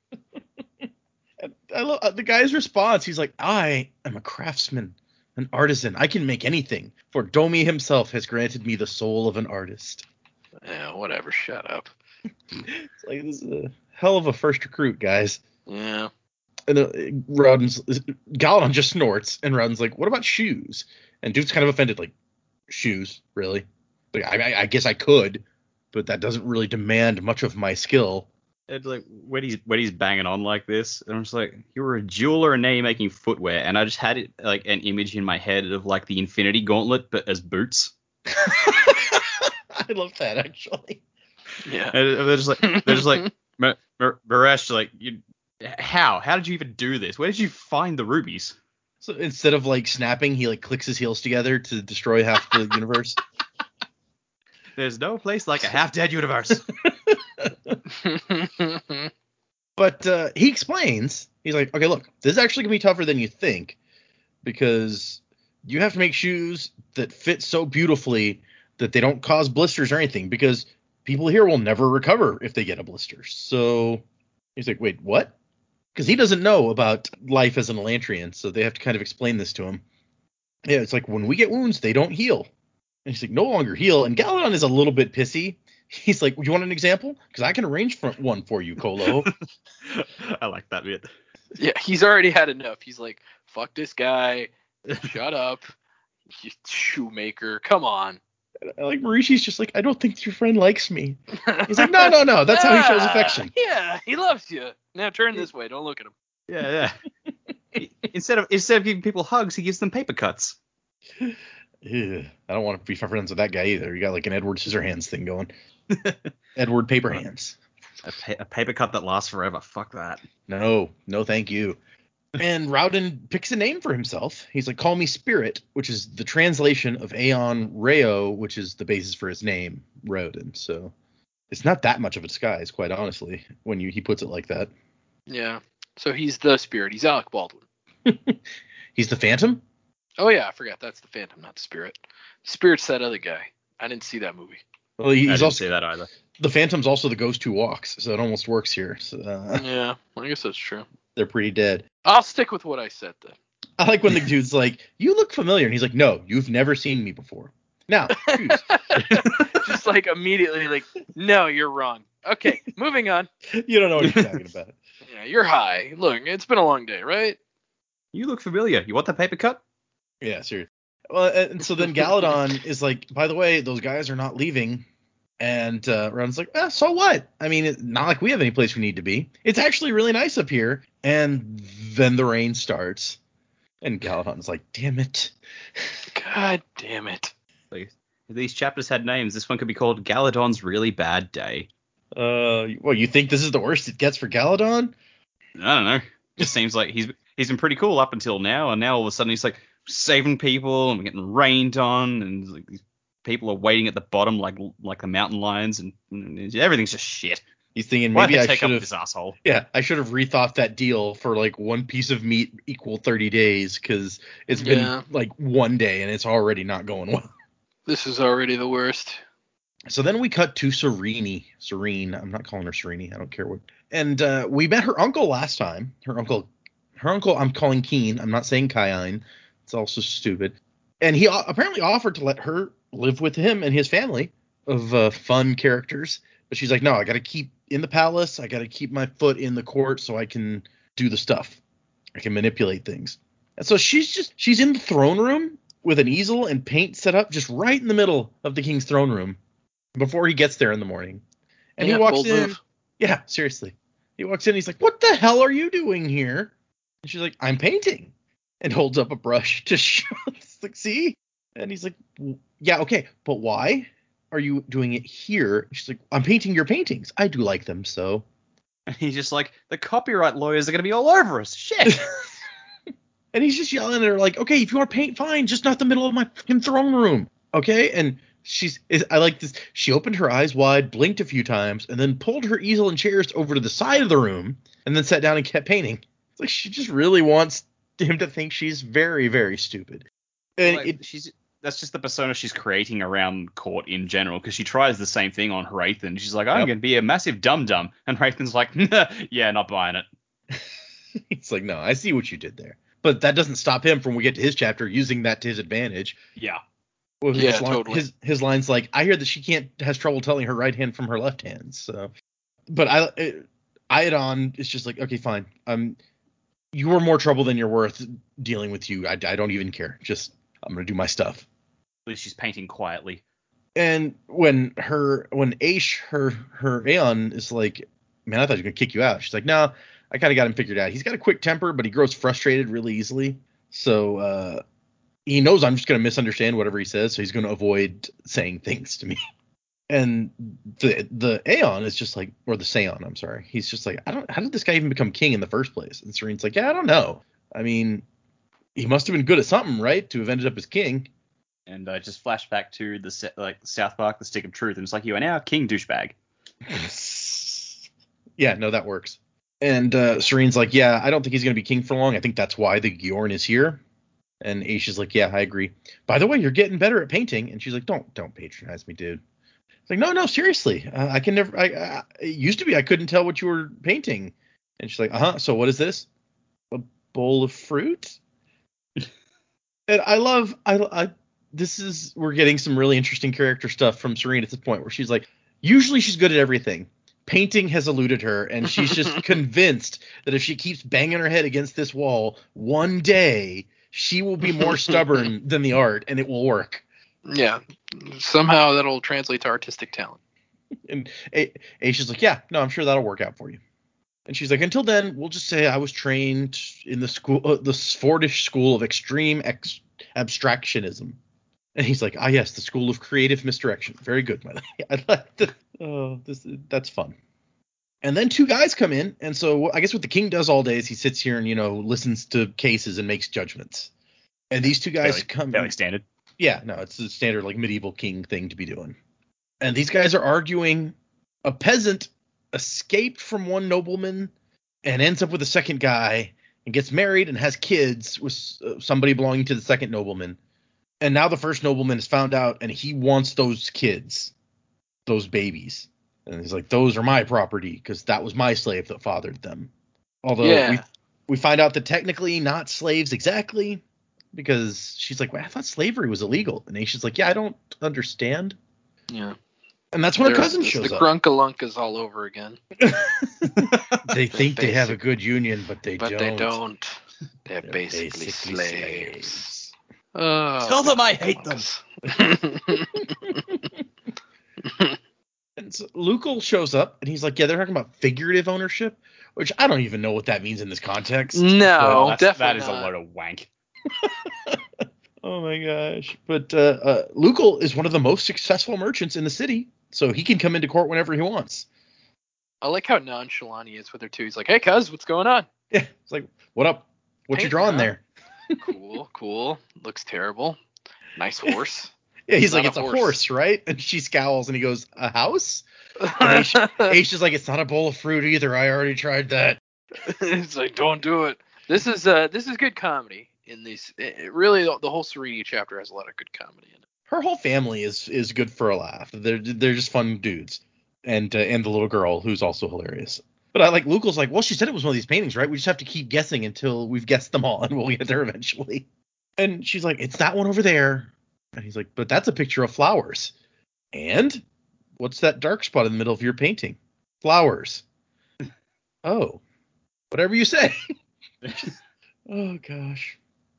I love uh, the guy's response. He's like, I am a craftsman, an artisan. I can make anything. For Domi himself has granted me the soul of an artist. Yeah, whatever. Shut up. It's like, this is a hell of a first recruit, guys. Yeah. And uh, Rowden's Galadon just snorts, and Rowden's like, "What about shoes?" And dude's kind of offended, like, "Shoes, really? Like, I, I, I guess I could, but that doesn't really demand much of my skill." It's like when he's when he's banging on like this, and I'm just like, you were a jeweler and now you're making footwear, and I just had it like an image in my head of like the Infinity Gauntlet, but as boots. I love that, actually. Yeah. And they're just like they're just like Mar- Mar- Marash, like you. How? How did you even do this? Where did you find the rubies? So instead of like snapping, he like clicks his heels together to destroy half the universe. There's no place like a half-dead universe. But uh, he explains, he's like, okay, look, this is actually going to be tougher than you think, because you have to make shoes that fit so beautifully that they don't cause blisters or anything, because people here will never recover if they get a blister. So he's like, wait, what? Because he doesn't know about life as an Elantrian, so they have to kind of explain this to him. Yeah, it's like, when we get wounds, they don't heal. And he's like, no longer heal. And Galadon is a little bit pissy. He's like, you want an example? Because I can arrange for one for you, Kolo. I like that bit. Yeah, he's already had enough. He's like, fuck this guy. Shut up. You shoemaker. Come on. Like, Marishi's just like, I don't think your friend likes me. He's like, no, no, no. That's how he shows Ah, affection. Yeah, he loves you. Now turn this way. Don't look at him. Yeah, yeah. instead of instead of giving people hugs, he gives them paper cuts. Ew, I don't want to be friends with that guy either. You got like an Edward Scissorhands thing going. Edward Paper Hands. A, pa- a paper cut that lasts forever. Fuck that. No, no, thank you. And Rowden picks a name for himself. He's like, call me Spirit, which is the translation of Aeon Reo, which is the basis for his name, Rowden. So it's not that much of a disguise, quite honestly, when you he puts it like that. Yeah. So he's the spirit. He's Alec Baldwin. He's the Phantom? Oh, yeah. I forgot. That's the Phantom, not the Spirit. Spirit's that other guy. I didn't see that movie. Well, he- I he's didn't also see that either. the Phantom's also the ghost who walks, so it almost works here. So, uh, Yeah, I guess that's true. they're pretty dead. I'll stick with what I said then. I like when the dude's like, you look familiar. And he's like, no, you've never seen me before. Now, choose. Just like immediately like, no, you're wrong. Okay, moving on. You don't know what you're talking about. Yeah, you're high. Look, it's been a long day, right? You look familiar. You want the paper cut? Yeah, seriously. Well, and so then Galadon is like, by the way, those guys are not leaving. And uh, Ron's like, eh, so what? I mean, it's not like we have any place we need to be. It's actually really nice up here. And then the rain starts. And Galadon's like, damn it. God damn it. Like, if these chapters had names, this one could be called Galadon's Really Bad Day. Uh, well, you think this is the worst it gets for Galadon? I don't know. Just seems like he's he's been pretty cool up until now, and now all of a sudden he's like saving people and getting rained on, and like these people are waiting at the bottom like like the mountain lions, and, and everything's just shit. He's thinking Why maybe did I they take should up have. this asshole? Yeah, I should have rethought that deal for like one piece of meat equal thirty days because it's been Yeah. like one day and it's already not going well. This is already the worst. So then we cut to Serene. Serene. I'm not calling her Serene. I don't care what. And uh, we met her uncle last time. Her uncle. Her uncle. I'm calling Keen. I'm not saying Kayine. It's also stupid. And he o- apparently offered to let her live with him and his family of uh, fun characters. But she's like, no, I got to keep in the palace. I got to keep my foot in the court so I can do the stuff. I can manipulate things. And so she's just she's in the throne room with an easel and paint set up just right in the middle of the king's throne room before he gets there in the morning. And Yeah, he walks bold in. move. Yeah, seriously. He walks in. He's like, what the hell are you doing here? And she's like, I'm painting. And holds up a brush to show. It's like, see? And he's like, yeah, okay. But why are you doing it here? She's like, I'm painting your paintings. I do like them, so. And he's just like, the copyright lawyers are going to be all over us. Shit. And he's just yelling at her like, okay, if you want to paint, fine. Just not the middle of my fucking throne room. Okay? And she's, I like this. She opened her eyes wide, blinked a few times, and then pulled her easel and chairs over to the side of the room, and then sat down and kept painting. It's like she just really wants him to think she's very, very stupid. And Like, it, she's that's just the persona she's creating around court in general, because she tries the same thing on Hrathen. She's like, I'm Yep. going to be a massive dum-dum. And Hrathen's like, yeah, not buying it. it's like, no, I see what you did there. But that doesn't stop him from when we get to his chapter using that to his advantage. Yeah. Well, Yeah, his line- totally. His his line's like, I hear that she can't has trouble telling her right hand from her left hand. So, but I it, Iadon is just like, okay, fine. Um, you are more trouble than you're worth dealing with you. I, I don't even care. Just I'm gonna do my stuff. At least she's painting quietly. And when her when Aish her her Aeon is like, man, I thought he was gonna kick you out. She's like, no, I kind of got him figured out. He's got a quick temper, but he grows frustrated really easily. So uh, he knows I'm just gonna misunderstand whatever he says, so he's gonna avoid saying things to me. And the the Aeon is just like, or the Seon, I'm sorry. He's just like, I don't. How did this guy even become king in the first place? And Serene's like, yeah, I don't know. I mean, he must have been good at something, right, to have ended up as king. And uh, just flash back to the se- like South Park, the Stick of Truth, and it's like, you are now king douchebag. Yeah, no, that works. And uh, Serene's like, yeah, I don't think he's going to be king for long. I think that's why the Gyorn is here. And Aish is like, yeah, I agree. By the way, you're getting better at painting. And she's like, don't, don't patronize me, dude. It's like, no, no, seriously. Uh, I can never, I, I, it used to be I couldn't tell what you were painting. And she's like, uh-huh, so what is this? A bowl of fruit? And I love, I, I, this is, we're getting some really interesting character stuff from Serene at this point where she's like, usually she's good at everything. Painting has eluded her, and she's just convinced that if she keeps banging her head against this wall, one day she will be more stubborn than the art, and it will work. Yeah. Somehow that'll translate to artistic talent. And A- Aisha's like, yeah, no, I'm sure that'll work out for you. And she's like, until then, we'll just say I was trained in the school, uh, the Sfordish school of extreme ex- abstractionism. And he's like, ah, yes, the school of creative misdirection. Very good, my lady. I like that. Oh, this that's fun. And then two guys come in, and so I guess what the king does all day is he sits here and, you know, listens to cases and makes judgments. And these two guys Fairly, come. fairly standard. Yeah, no, it's a standard like medieval king thing to be doing. And these guys are arguing. A peasant escaped from one nobleman and ends up with a second guy and gets married and has kids with uh, somebody belonging to the second nobleman. And now the first nobleman has found out, and he wants those kids, those babies. And he's like, those are my property because that was my slave that fathered them. Although Yeah. we we find out that technically not slaves exactly, because she's like, well, I thought slavery was illegal. And Aisha's like, yeah, I don't understand. Yeah. And that's when her There's- cousin it's shows the up. Grunkalunkas all over again. They think they have a basic- good union, but they but don't. they don't. They're, They're basically, basically slaves. slaves. Oh, Tell them I hate them. Grunkalunkas. And so Lukel shows up, and he's like, yeah, they're talking about figurative ownership, which I don't even know what that means in this context. No. Oh, Oh, that's, that definitely is not. a load of wank. Oh my gosh. But uh, uh, Lukel is one of the most successful merchants in the city, so he can come into court whenever he wants. I like how nonchalant he is with her too. He's like, "Hey, cuz, what's going on?" Yeah, it's like, what up? What you Painting, drawing huh? there? Cool, cool. Looks terrible. Nice horse. Yeah, he's It's like, not it's a a horse." horse, right? And she scowls, and he goes, a house? And Aisha, Aisha's like, it's not a bowl of fruit either. I already tried that. It's like, don't do it. This is uh, this is good comedy in these. It, it really, the, the whole Serenity chapter has a lot of good comedy in it. Her whole family is is good for a laugh. They're they're just fun dudes, and uh, and the little girl who's also hilarious. But I like Lukel's like, well, she said it was one of these paintings, right? We just have to keep guessing until we've guessed them all, and we'll get there eventually. And she's like, it's that one over there. And he's like, but that's a picture of flowers. And what's that dark spot in the middle of your painting? Flowers. Oh, whatever you say. Oh gosh.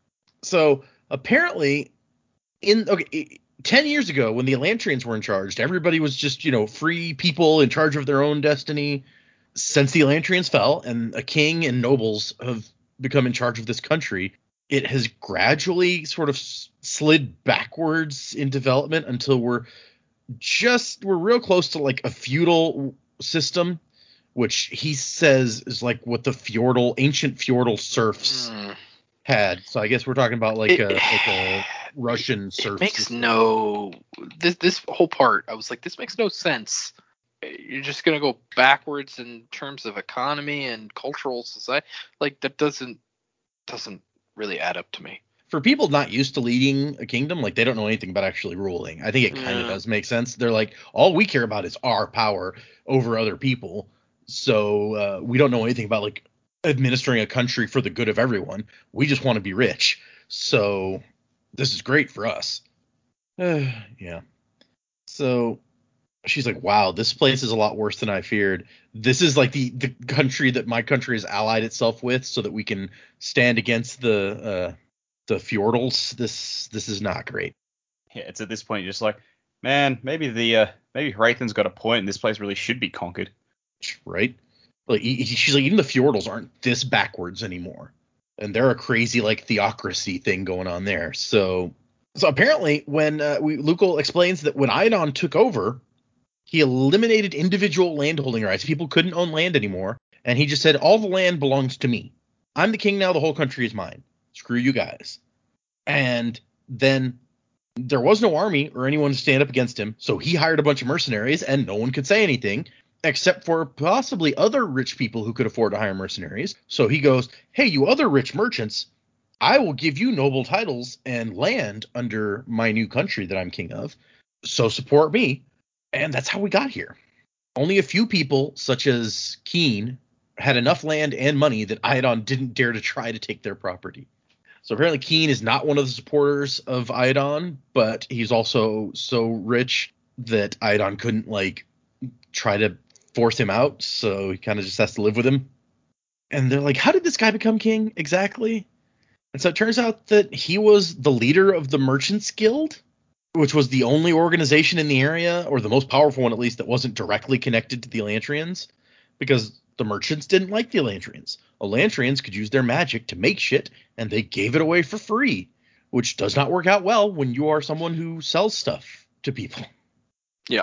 So apparently, in okay, ten years ago when the Elantrians were in charge, everybody was just, you know, free people in charge of their own destiny. Since the Elantrians fell and a king and nobles have become in charge of this country, it has gradually sort of slid backwards in development until we're just we're real close to like a feudal system, which he says is like what the feudal ancient feudal serfs Mm. had. So I guess we're talking about like It- a like a Russian serf It makes system. no this this whole part. I was like, this makes no sense. You're just gonna go backwards in terms of economy and cultural society. Like that doesn't doesn't really add up to me. For people not used to leading a kingdom, like they don't know anything about actually ruling. I think it kind of Yeah. does make sense. They're like, all we care about is our power over other people. So uh, we don't know anything about like administering a country for the good of everyone. We just want to be rich. So this is great for us. Yeah. So she's like, wow, this place is a lot worse than I feared. This is like the, the country that my country has allied itself with so that we can stand against the uh, the feudals. This this is not great. Yeah, it's at this point you're just like, man, maybe the uh, maybe Hrathen's got a point, and this place really should be conquered. Right? Like he, he- she's like, even the feudals aren't this backwards anymore. And they're a crazy like theocracy thing going on there. So so apparently when uh, we Lukel explains that when Iadon took over, he eliminated individual landholding rights. People couldn't own land anymore. And he just said, all the land belongs to me. I'm the king now. The whole country is mine. Screw you guys. And then there was no army or anyone to stand up against him. So he hired a bunch of mercenaries and no one could say anything except for possibly other rich people who could afford to hire mercenaries. So he goes, hey, you other rich merchants, I will give you noble titles and land under my new country that I'm king of. So support me. And that's how we got here. Only a few people, such as Keen, had enough land and money that Iadon didn't dare to try to take their property. So apparently Keen is not one of the supporters of Iadon, but he's also so rich that Iadon couldn't like try to force him out, so he kind of just has to live with him. And they're like, how did this guy become king exactly? And so it turns out that he was the leader of the Merchants Guild, which was the only organization in the area, or the most powerful one at least, that wasn't directly connected to the Elantrians, because the merchants didn't like the Elantrians. Elantrians could use their magic to make shit, and they gave it away for free, which does not work out well when you are someone who sells stuff to people. Yeah.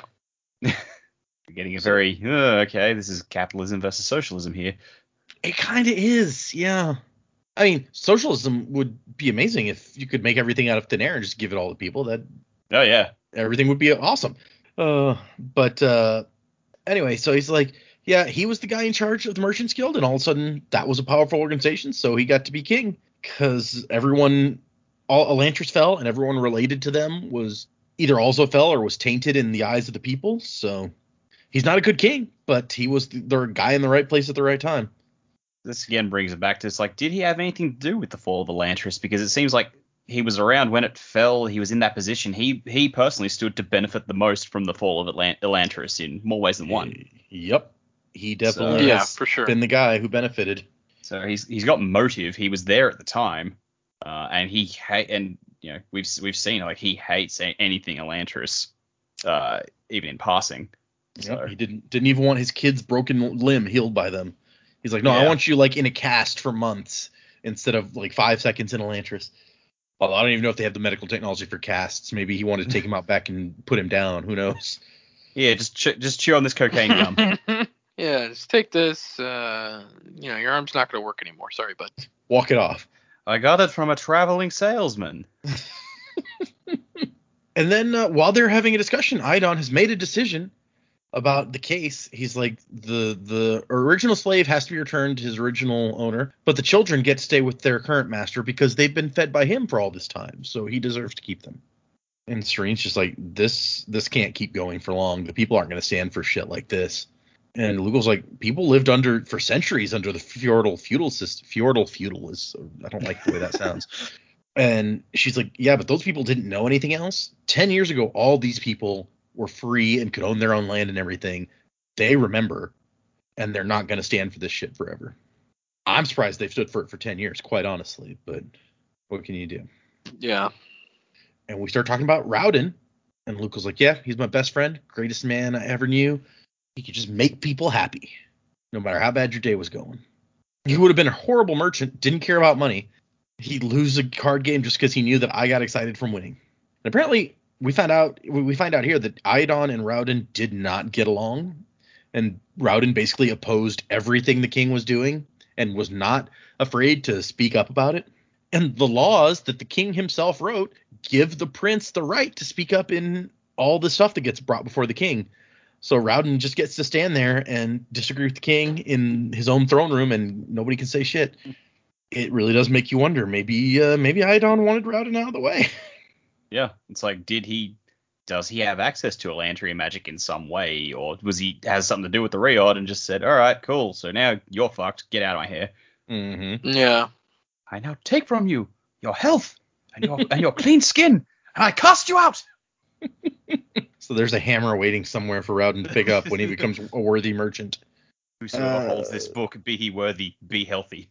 We're getting a very uh, okay. This is capitalism versus socialism here. It kind of is, yeah. I mean, socialism would be amazing if you could make everything out of thin air and just give it all to people. That Oh yeah. everything would be awesome. Uh, but uh, anyway, so he's like, yeah, he was the guy in charge of the Merchants Guild, and all of a sudden that was a powerful organization, so he got to be king because everyone, all Elantris fell, and everyone related to them was either also fell or was tainted in the eyes of the people. So he's not a good king, but he was the, the guy in the right place at the right time. this again brings it back to it's like, did he have anything to do with the fall of Elantris? Because it seems like he was around when it fell. He was in that position. He he personally stood to benefit the most from the fall of Elant- Elantris in more ways than one. Yep. He definitely So- Yeah, has for sure. been the guy who benefited. So he's he's got motive. He was there at the time, uh, and he ha- and you know we've we've seen like he hates a- anything Elantris, uh, even in passing. So Yep. He didn't didn't even want his kid's broken limb healed by them. He's like, no, I Yeah. want you like in a cast for months instead of like five seconds in Elantris. Well, I don't even know if they have the medical technology for casts. Maybe he wanted to take him out back and put him down. Who knows? yeah, just ch- just chew on this cocaine gum. Yeah, just take this. Uh, you know, your arm's not going to work anymore. Sorry, bud. Walk it off. I got it from a traveling salesman. And then uh, while they're having a discussion, Idon has made a decision about the case. He's like, the the original slave has to be returned to his original owner, but the children get to stay with their current master because they've been fed by him for all this time, so he deserves to keep them. And Serene's just like, this this can't keep going for long. The people aren't going to stand for shit like this. And Lugal's like, people lived under for centuries under the feudal feudal system. Feudal feudal is, I don't like the way that sounds. And she's like, yeah, but those people didn't know anything else. Ten years ago, all these people were free and could own their own land and everything. They remember, and they're not going to stand for this shit forever. I'm surprised they've stood for it for ten years, quite honestly. But what can you do? Yeah. And we start talking about Rowden. And Luke was like, yeah, he's my best friend, greatest man I ever knew. He could just make people happy, no matter how bad your day was going. He would have been a horrible merchant, didn't care about money. He'd lose a card game just because he knew that I got excited from winning. And apparently, we found out we find out here that Iadon and Rowden did not get along. And Rowden basically opposed everything the king was doing and was not afraid to speak up about it. And the laws that the king himself wrote give the prince the right to speak up in all the stuff that gets brought before the king. So Rowden just gets to stand there and disagree with the king in his own throne room, and nobody can say shit. It really does make you wonder. Maybe uh, maybe Iadon wanted Rowden out of the way. Yeah, it's like, did he, does he have access to Elantria magic in some way, or was he has something to do with the Riod and just said, all right, cool, so now you're fucked, get out of my hair. Mm-hmm. Yeah. I now take from you your health and your and your clean skin, and I cast you out. So there's a hammer waiting somewhere for Rowden to pick up when he becomes a worthy merchant. Whosoever Uh, holds this book, be he worthy, be healthy.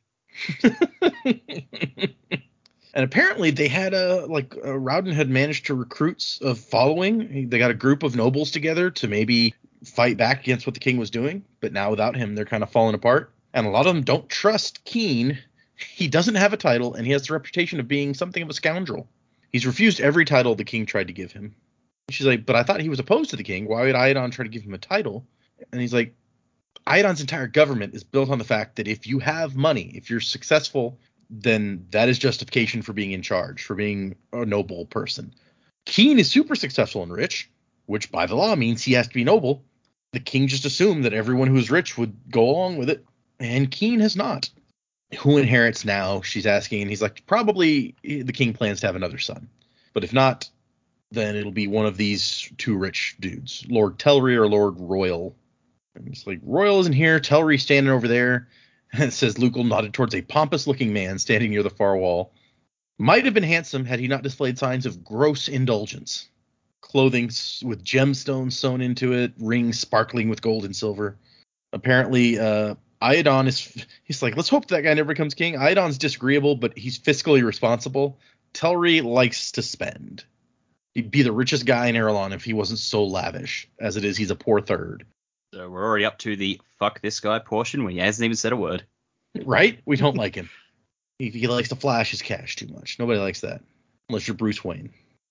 And apparently they had a like uh, Rowden had managed to recruit a following. They got a group of nobles together to maybe fight back against what the king was doing. But now without him, they're kind of falling apart. And a lot of them don't trust Keen. He doesn't have a title, and he has the reputation of being something of a scoundrel. He's refused every title the king tried to give him. She's like, but I thought he was opposed to the king. Why would Iadon try to give him a title? And he's like, Iadon's entire government is built on the fact that if you have money, if you're successful, then that is justification for being in charge, for being a noble person. Keen is super successful and rich, which by the law means he has to be noble. The king just assumed that everyone who's rich would go along with it, and Keen has not. Who inherits now, she's asking, and he's like, probably the king plans to have another son. But if not, then it'll be one of these two rich dudes, Lord Telry or Lord Royal. And it's like, Royal isn't here, Telry standing over there. And it says Lugal nodded towards a pompous-looking man standing near the far wall. Might have been handsome had he not displayed signs of gross indulgence. Clothing with gemstones sewn into it, rings sparkling with gold and silver. Apparently, uh, Iadon is, he's like, let's hope that guy never becomes king. Iadon's disagreeable, but he's fiscally responsible. Telry likes to spend. He'd be the richest guy in Erelon if he wasn't so lavish. As it is, he's a poor third. So we're already up to the fuck this guy portion when he hasn't even said a word. Right? We don't like him. He, he likes to flash his cash too much. Nobody likes that. Unless you're Bruce Wayne.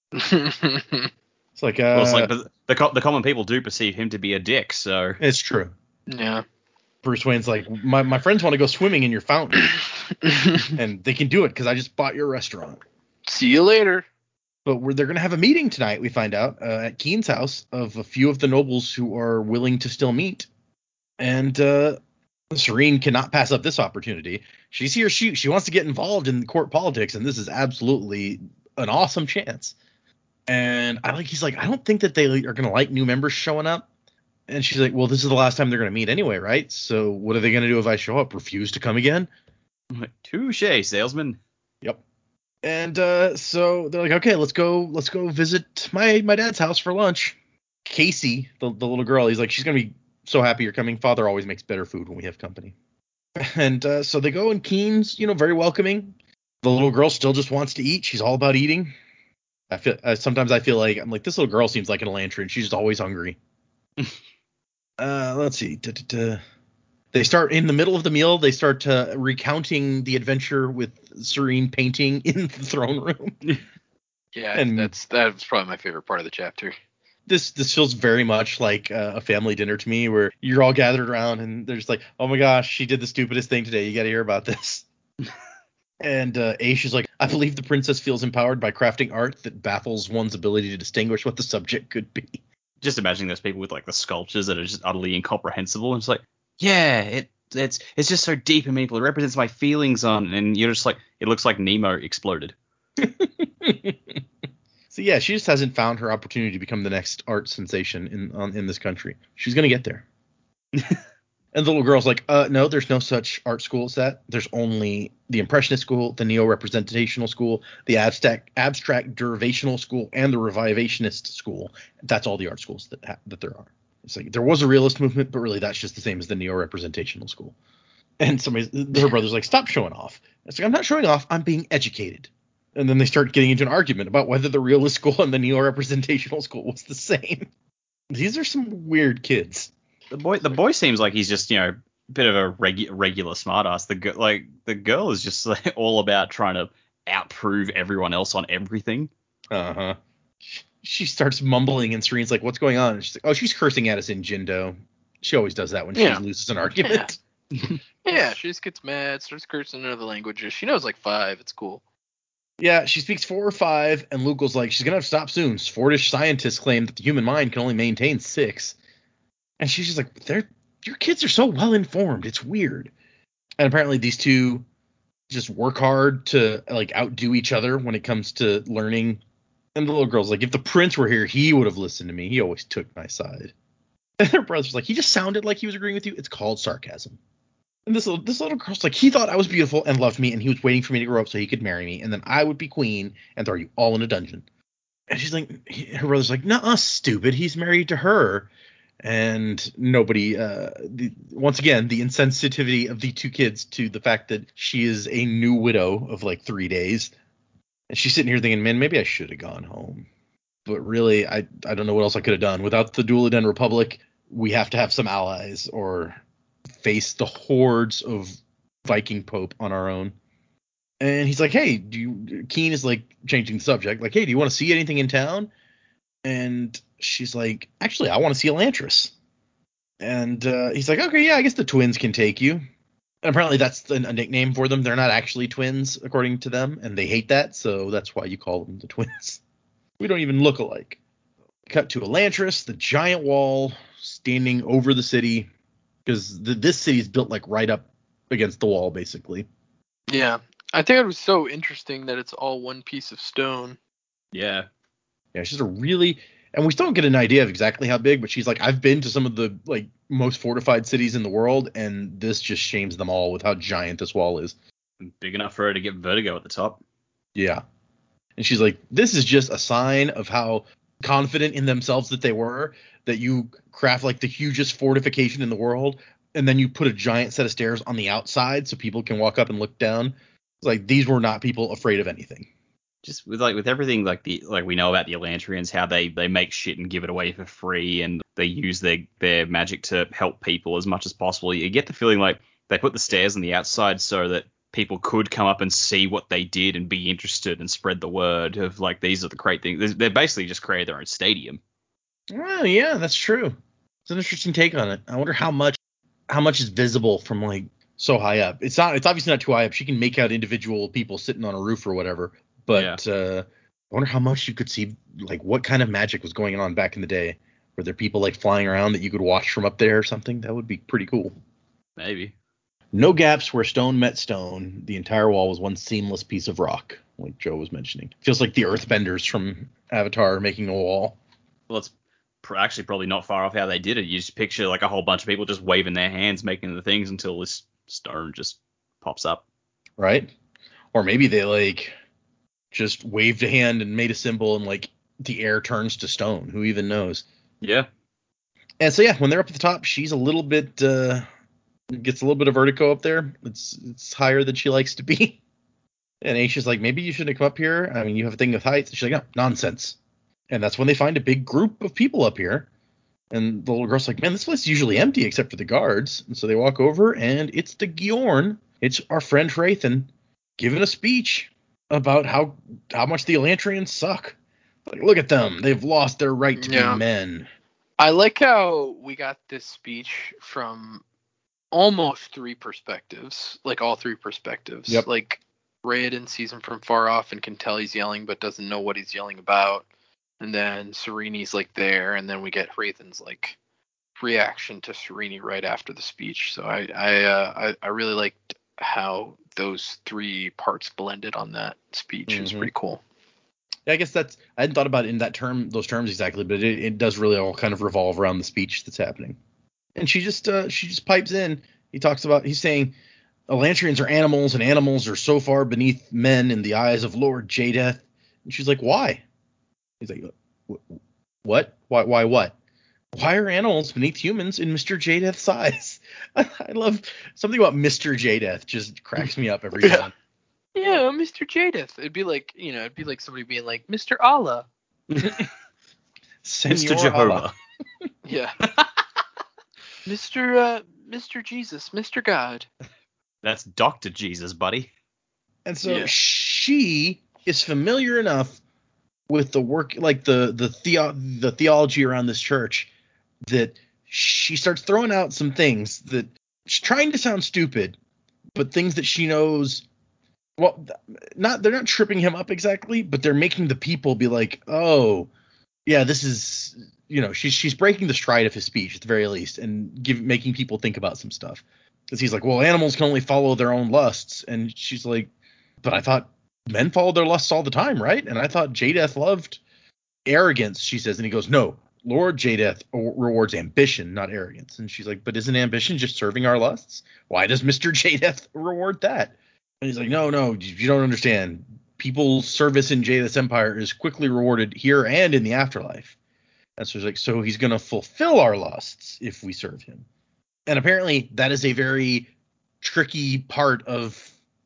It's like, uh, Well, it's like, but the co- the common people do perceive him to be a dick, so it's true. Yeah. Bruce Wayne's like, my, my friends want to go swimming in your fountain. And they can do it because I just bought your restaurant. See you later. But we're, they're going to have a meeting tonight, we find out, uh, at Keen's house of a few of the nobles who are willing to still meet. And uh, Serene cannot pass up this opportunity. She's here. She, she wants to get involved in court politics, and this is absolutely an awesome chance. And I like, he's like, I don't think that they are going to like new members showing up. And she's like, well, this is the last time they're going to meet anyway, right? So what are they going to do if I show up? Refuse to come again? I'm like, touche, salesman. Yep. And uh, so they're like, okay, let's go, let's go visit my my dad's house for lunch. Casey, the, the little girl, he's like, she's going to be so happy you're coming. Father always makes better food when we have company. And uh, so they go, and Keen's, you know, very welcoming. The little girl still just wants to eat. She's all about eating. I feel uh, sometimes I feel like I'm like, this little girl seems like an Elantran. She's just always hungry. uh, let's see. Da, da, da. They start in the middle of the meal. They start uh, recounting the adventure with Serene painting in the throne room. Yeah, And- that's that's probably my favorite part of the chapter. This this feels very much like uh, a family dinner to me, where you're all gathered around and they're just like, oh my gosh, she did the stupidest thing today. You got to hear about this. And uh, Aish is like, I believe the princess feels empowered by crafting art that baffles one's ability to distinguish what the subject could be. Just imagining those people with like the sculptures that are just utterly incomprehensible. And it's like, yeah, it it's it's just so deep and meaningful. It represents my feelings on, and you're just like, it looks like Nemo exploded. So yeah, she just hasn't found her opportunity to become the next art sensation in on, in this country. She's gonna get there. And the little girl's like, uh, no, there's no such art school as that. There's only the Impressionist school, the Neo-Representational school, the abstract abstract derivational school, and the Revivationist school. That's all the art schools that ha- that there are. It's like there was a realist movement, but really that's just the same as the Neo-Representational school. And somebody, her brother's like, stop showing off. It's like, I'm not showing off. I'm being educated. And then they start getting into an argument about whether the realist school and the neo-representational school was the same. These are some weird kids. The boy, the boy seems like he's just, you know, a bit of a regu- regular smartass. The girl, like the girl is just like, all about trying to outprove everyone else on everything. Uh-huh. She starts mumbling and Serene's like, what's going on? And she's like, oh, she's cursing at us in Jindo. She always does that when Yeah. she loses an argument. Yeah, she just gets mad, starts cursing in other languages. She knows like five. It's cool. Yeah, she speaks four or five, and Luke was like, she's going to have to stop soon. Sfordish scientists claim that the human mind can only maintain six. And she's just like, they're your kids are so well informed. It's weird. And apparently these two just work hard to like outdo each other when it comes to learning. And the little girl's like, if the prince were here, he would have listened to me. He always took my side. And her brother's like, he just sounded like he was agreeing with you. It's called sarcasm. And this little, this little girl's like, he thought I was beautiful and loved me, and he was waiting for me to grow up so he could marry me, and then I would be queen and throw you all in a dungeon. And she's like, he- her brother's like, nuh-uh, stupid. He's married to her. And nobody, uh, the, once again, the insensitivity of the two kids to the fact that she is a new widow of like three days. And she's sitting here thinking, man, maybe I should have gone home. But really, I, I don't know what else I could have done. Without the Duoden Republic, we have to have some allies or face the hordes of Viking Pope on our own. And he's like, hey, do you, Keen is like changing the subject. Like, hey, do you want to see anything in town? And she's like, actually, I want to see Elantris. And uh, he's like, okay, yeah, I guess the twins can take you. And apparently that's a nickname for them. They're not actually twins, according to them. And they hate that. So that's why you call them the twins. We don't even look alike. Cut to Elantris, the giant wall standing over the city. Because this city is built like right up against the wall, basically. Yeah. I think it was so interesting that it's all one piece of stone. Yeah. Yeah, she's a really, and we still don't get an idea of exactly how big, but she's like, I've been to some of the like most fortified cities in the world, and this just shames them all with how giant this wall is. Big enough for her to get vertigo at the top. Yeah. And she's like, this is just a sign of how confident in themselves that they were, that you craft like the hugest fortification in the world, and then you put a giant set of stairs on the outside so people can walk up and look down. It's like, these were not people afraid of anything. Just with like with everything like the like we know about the Elantrians, how they they make shit and give it away for free, and they use their their magic to help people as much as possible. You get the feeling like they put the stairs on the outside so that people could come up and see what they did and be interested and spread the word of like, these are the great things. They're basically just created their own stadium. Oh yeah, that's true. It's an interesting take on it. I wonder how much how much is visible from like so high up. It's not. It's obviously not too high up. She can make out individual people sitting on a roof or whatever. But uh, I wonder how much you could see, like what kind of magic was going on back in the day. Were there people like flying around that you could watch from up there or something? That would be pretty cool. Maybe. No gaps where stone met stone. The entire wall was one seamless piece of rock, like Joe was mentioning. Feels like the earthbenders from Avatar making a wall. Well, it's pr- actually probably not far off how they did it. You just picture like a whole bunch of people just waving their hands, making the things until this stone just pops up. Right? Or maybe they like just waved a hand and made a symbol and like the air turns to stone. Who even knows? Yeah. And so yeah, when they're up at the top, she's a little bit uh gets a little bit of vertigo up there. It's it's higher than she likes to be. And Aisha's like, maybe you shouldn't come up here. I mean, you have a thing with heights. She's like, no, nonsense. And that's when they find a big group of people up here. And the little girl's like, man, this place is usually empty except for the guards. And so they walk over, and it's the Gyorn. It's our friend Hrathen giving a speech about how how much the Elantrians suck. Like, look at them. They've lost their right to Yeah. be men. I like how we got this speech from almost three perspectives, like all three perspectives. Yep. Like Raoden sees him from far off and can tell he's yelling, but doesn't know what he's yelling about. And then Sereni's like there, and then we get Hrathen's like reaction to Sereni right after the speech. So I I uh, I, I really liked how those three parts blended on that speech. It was Mhm. pretty cool. Yeah, I guess that's I hadn't thought about it in that term, those terms exactly, but it, it does really all kind of revolve around the speech that's happening. And she just uh, she just pipes in. He talks about he's saying Elantrians are animals, and animals are so far beneath men in the eyes of Lord Jadeath. And she's like, why? He's like, "Wh- what? Why? Why what? Why are animals beneath humans in Mister Jadeath's eyes?" I love something about Mister Jadeath just cracks me up every Yeah. time. Yeah, Mister Jadeath. It'd be like, you know, it'd be like somebody being like, Mister Allah. Mister Senor Jehovah. Allah. Yeah. Mister Uh, Mister Jesus, Mister God. That's Doctor Jesus, buddy. And so Yeah. she is familiar enough with the work, like the the theo- the theology around this church, that she starts throwing out some things that she's trying to sound stupid, but things that she knows. Well, not they're not tripping him up exactly, but they're making the people be like, oh, yeah, this is, you know, she's she's breaking the stride of his speech at the very least, and give making people think about some stuff. Because he's like, well, animals can only follow their own lusts, and she's like, but I thought men follow their lusts all the time, right? And I thought Jadeath loved arrogance, she says, and he goes, no, Lord Jadeath rewards ambition, not arrogance. And she's like, but isn't ambition just serving our lusts? Why does Mister Jadeath reward that? And he's like, no, no, you don't understand. People's service in Jadeath's empire is quickly rewarded here and in the afterlife. And so he's like, so he's going to fulfill our lusts if we serve him. And apparently that is a very tricky part of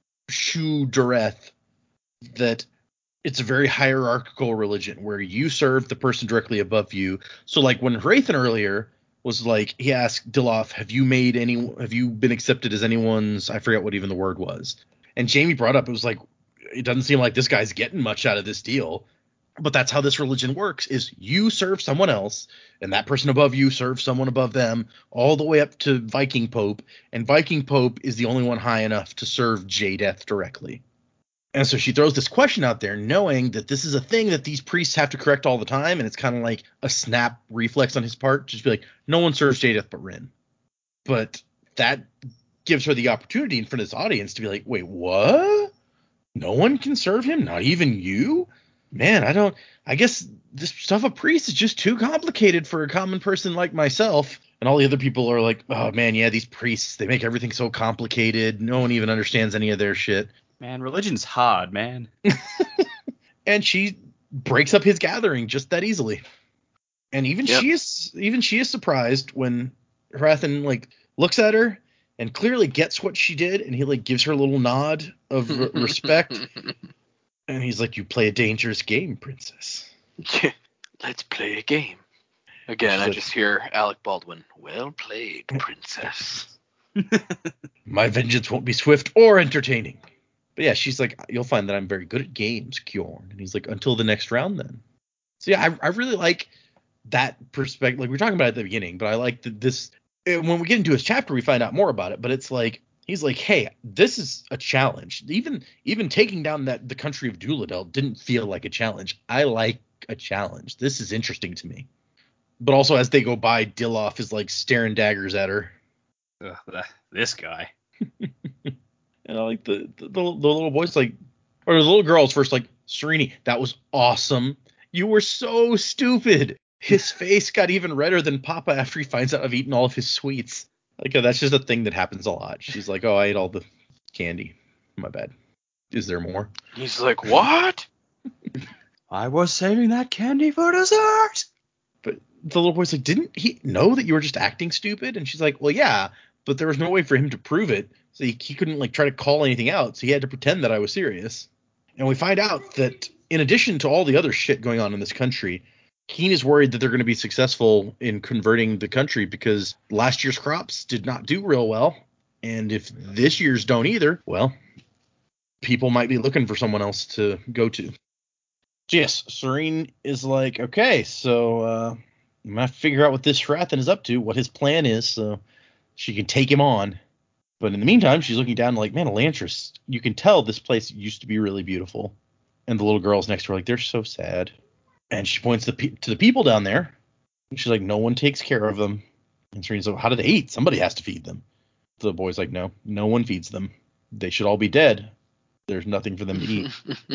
Shu Dureth, that it's a very hierarchical religion where you serve the person directly above you. So like when Hrathen earlier was like, he asked Dilloth, have you made any, have you been accepted as anyone's, I forget what even the word was. And Jamie brought up, it was like, it doesn't seem like this guy's getting much out of this deal. But that's how this religion works, is you serve someone else, and that person above you serves someone above them, all the way up to Viking Pope. And Viking Pope is the only one high enough to serve Jadeath directly. And so she throws this question out there, knowing that this is a thing that these priests have to correct all the time, and it's kind of like a snap reflex on his part, just be like, no one serves Jadeath but Rin. But that gives her the opportunity in front of this audience to be like, wait, what? No one can serve him? Not even you? Man, I don't, I guess this stuff of priests is just too complicated for a common person like myself. And all the other people are like, oh man, yeah, these priests, they make everything so complicated. No one even understands any of their shit. Man, religion's hard, man. And she breaks up his gathering just that easily. And even Yep. she is, even she is surprised when Hrathen like looks at her and clearly gets what she did. And he like gives her a little nod of re- respect. And he's like, you play a dangerous game, princess. Let's play a game. Again, She's I like- just hear Alec Baldwin. Well played, princess. My vengeance won't be swift or entertaining. But yeah, she's like, you'll find that I'm very good at games, Kjorn. And he's like, until the next round then. So yeah, I, I really like that perspective. Like we were talking about it at the beginning, but I like that this, when we get into his chapter, we find out more about it. But it's like, he's like, hey, this is a challenge. Even even taking down that the country of Duladel didn't feel like a challenge. I like a challenge. This is interesting to me. But also as they go by, Dilloth is like staring daggers at her. Ugh, th- this guy. And I like the, the the little boy's like, or the little girl's first like, Sereni, that was awesome. You were so stupid. His face got even redder than Papa after he finds out I've eaten all of his sweets. Like, uh, that's just a thing that happens a lot. She's like, oh, I ate all the candy. My bad. Is there more? He's like, what? I was saving that candy for dessert. But the little boy's like, didn't he know that you were just acting stupid? And she's like, well, yeah, but there was no way for him to prove it. So he, he couldn't like try to call anything out. So he had to pretend that I was serious. And we find out that in addition to all the other shit going on in this country, Keen is worried that they're going to be successful in converting the country because last year's crops did not do real well. And if this year's don't either, well, people might be looking for someone else to go to. So yes, Serene is like, okay, so uh, I'm going to figure out what this Hrathen is up to, what his plan is, so she can take him on. But in the meantime, she's looking down like, man, Elantris, you can tell this place used to be really beautiful. And the little girls next to her are like, they're so sad. And she points to, pe- to the people down there. And she's like, no one takes care of them. And Serene's like, how do they eat? Somebody has to feed them. The boy's like, no, no one feeds them. They should all be dead. There's nothing for them to eat.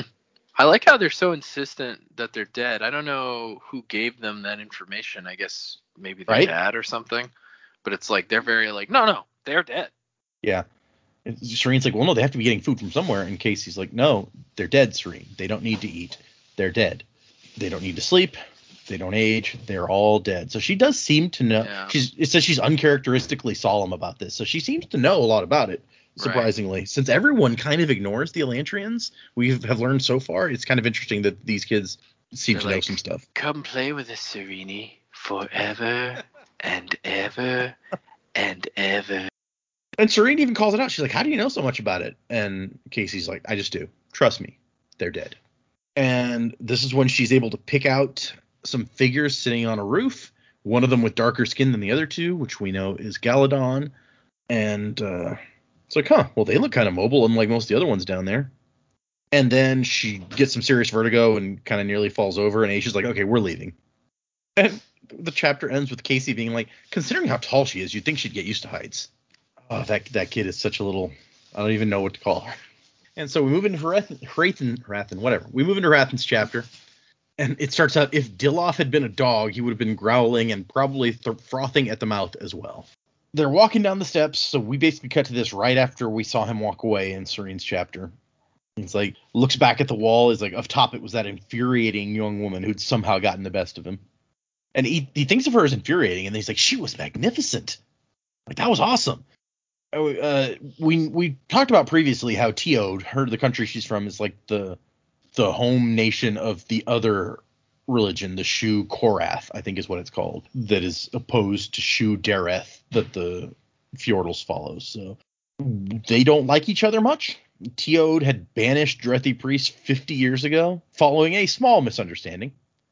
I like how they're so insistent that they're dead. I don't know who gave them that information. I guess maybe their Right? dad or something. But it's like they're very like, no, no, they're dead. Yeah. And Serene's like, well, no, they have to be getting food from somewhere. And Casey's like, no, they're dead, Serene. They don't need to eat. They're dead. They don't need to sleep. They don't age. They're all dead. So she does seem to know. Yeah. She's it says she's uncharacteristically solemn about this. So she seems to know a lot about it, surprisingly. Right. Since everyone kind of ignores the Elantrians, we have learned so far, it's kind of interesting that these kids seem They're to like, know some stuff. Come play with us, Serene, forever and ever and ever. And Serene even calls it out. She's like, how do you know so much about it? And Casey's like, I just do. Trust me. They're dead. And this is when she's able to pick out some figures sitting on a roof. One of them with darker skin than the other two, which we know is Galadon. And uh, it's like, huh, well, they look kind of mobile, unlike most of the other ones down there. And then she gets some serious vertigo and kind of nearly falls over. And Aisha's like, okay, we're leaving. And the chapter ends with Casey being like, considering how tall she is, you'd think she'd get used to heights. Oh, that that kid is such a little, I don't even know what to call her. And so we move into Hrathen, Hrathen, Hrathen, whatever. We move into Hrathen's chapter. And it starts out, if Dilloth had been a dog, he would have been growling and probably th- frothing at the mouth as well. They're walking down the steps, so we basically cut to this right after we saw him walk away in Serene's chapter. He's like, looks back at the wall, is like, up top it was that infuriating young woman who'd somehow gotten the best of him. And he, he thinks of her as infuriating, and then he's like, she was magnificent. Like, that was awesome. Uh, we we talked about previously how Teod, her the country she's from, is like the the home nation of the other religion, the Shu Korath, I think is what it's called, that is opposed to Shu Dereth that the Fjordals follow. So they don't like each other much. Teod had banished Drethi priests fifty years ago, following a small misunderstanding.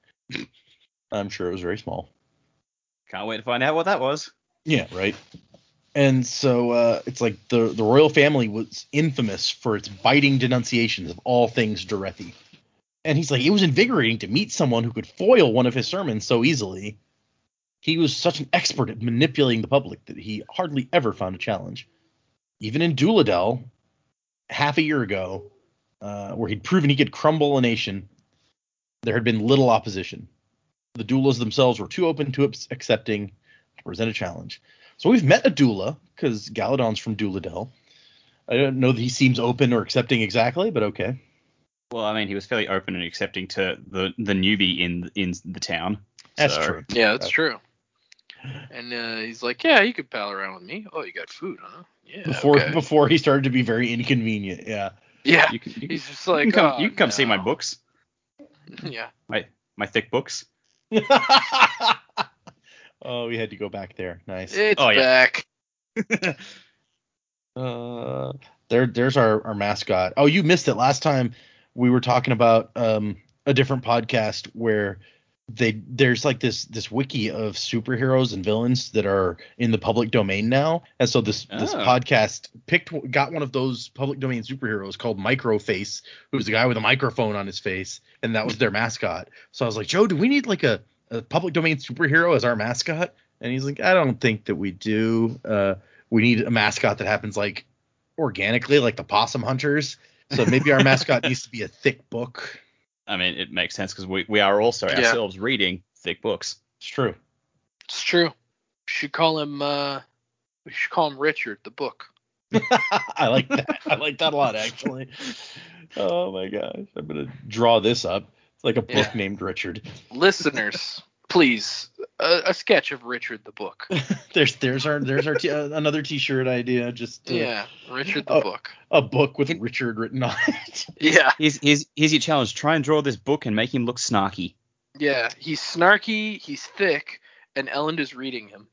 I'm sure it was very small. Can't wait to find out what that was. Yeah, right. And so uh, it's like the, the royal family was infamous for its biting denunciations of all things Drethi. And he's like, it was invigorating to meet someone who could foil one of his sermons so easily. He was such an expert at manipulating the public that he hardly ever found a challenge. Even in Duladel, half a year ago, uh, where he'd proven he could crumble a nation, there had been little opposition. The doulas themselves were too open to accepting to present a challenge. So we've met a doula, because Galadon's from Duladel. I don't know that he seems open or accepting exactly, but okay. Well, I mean, he was fairly open and accepting to the, the newbie in in the town. That's so. true. Yeah, that's true. And uh, he's like, yeah, you could pal around with me. Oh, you got food, huh? Yeah. Before okay. before he started to be very inconvenient, yeah. Yeah. You can, you can, he's just like, you can come, oh, you can come no. see my books. Yeah. My my thick books. Oh, we had to go back there. Nice. It's Oh, yeah. back. uh, there, there's our, our mascot. Oh, you missed it last time. We were talking about um, a different podcast where they there's like this this wiki of superheroes and villains that are in the public domain now, and so this Oh. this podcast picked got one of those public domain superheroes called Microface, who's a guy with a microphone on his face, and that was their mascot. So I was like, Joe, do we need like a a public domain superhero as our mascot? And he's like, I don't think that we do. Uh, we need a mascot that happens like organically, like the Possum Hunters. So maybe our mascot needs to be a thick book. I mean, it makes sense because we, we are also Yeah. ourselves reading thick books. It's true. It's true. We should call him. Uh, we should call him Richard, the book. I like that. I like that a lot, actually. Oh my gosh, I'm gonna draw this up. It's like a book Yeah. named Richard. Listeners, please, a, a sketch of Richard, the book. there's there's our there's our t- uh, another T-shirt idea. Just uh, Yeah, Richard the Oh. book. a book with Richard written on it. Yeah, Here's, here's, here's your challenge. Try and draw this book and make him look snarky. yeah. He's snarky. He's thick, and Ellen is reading him.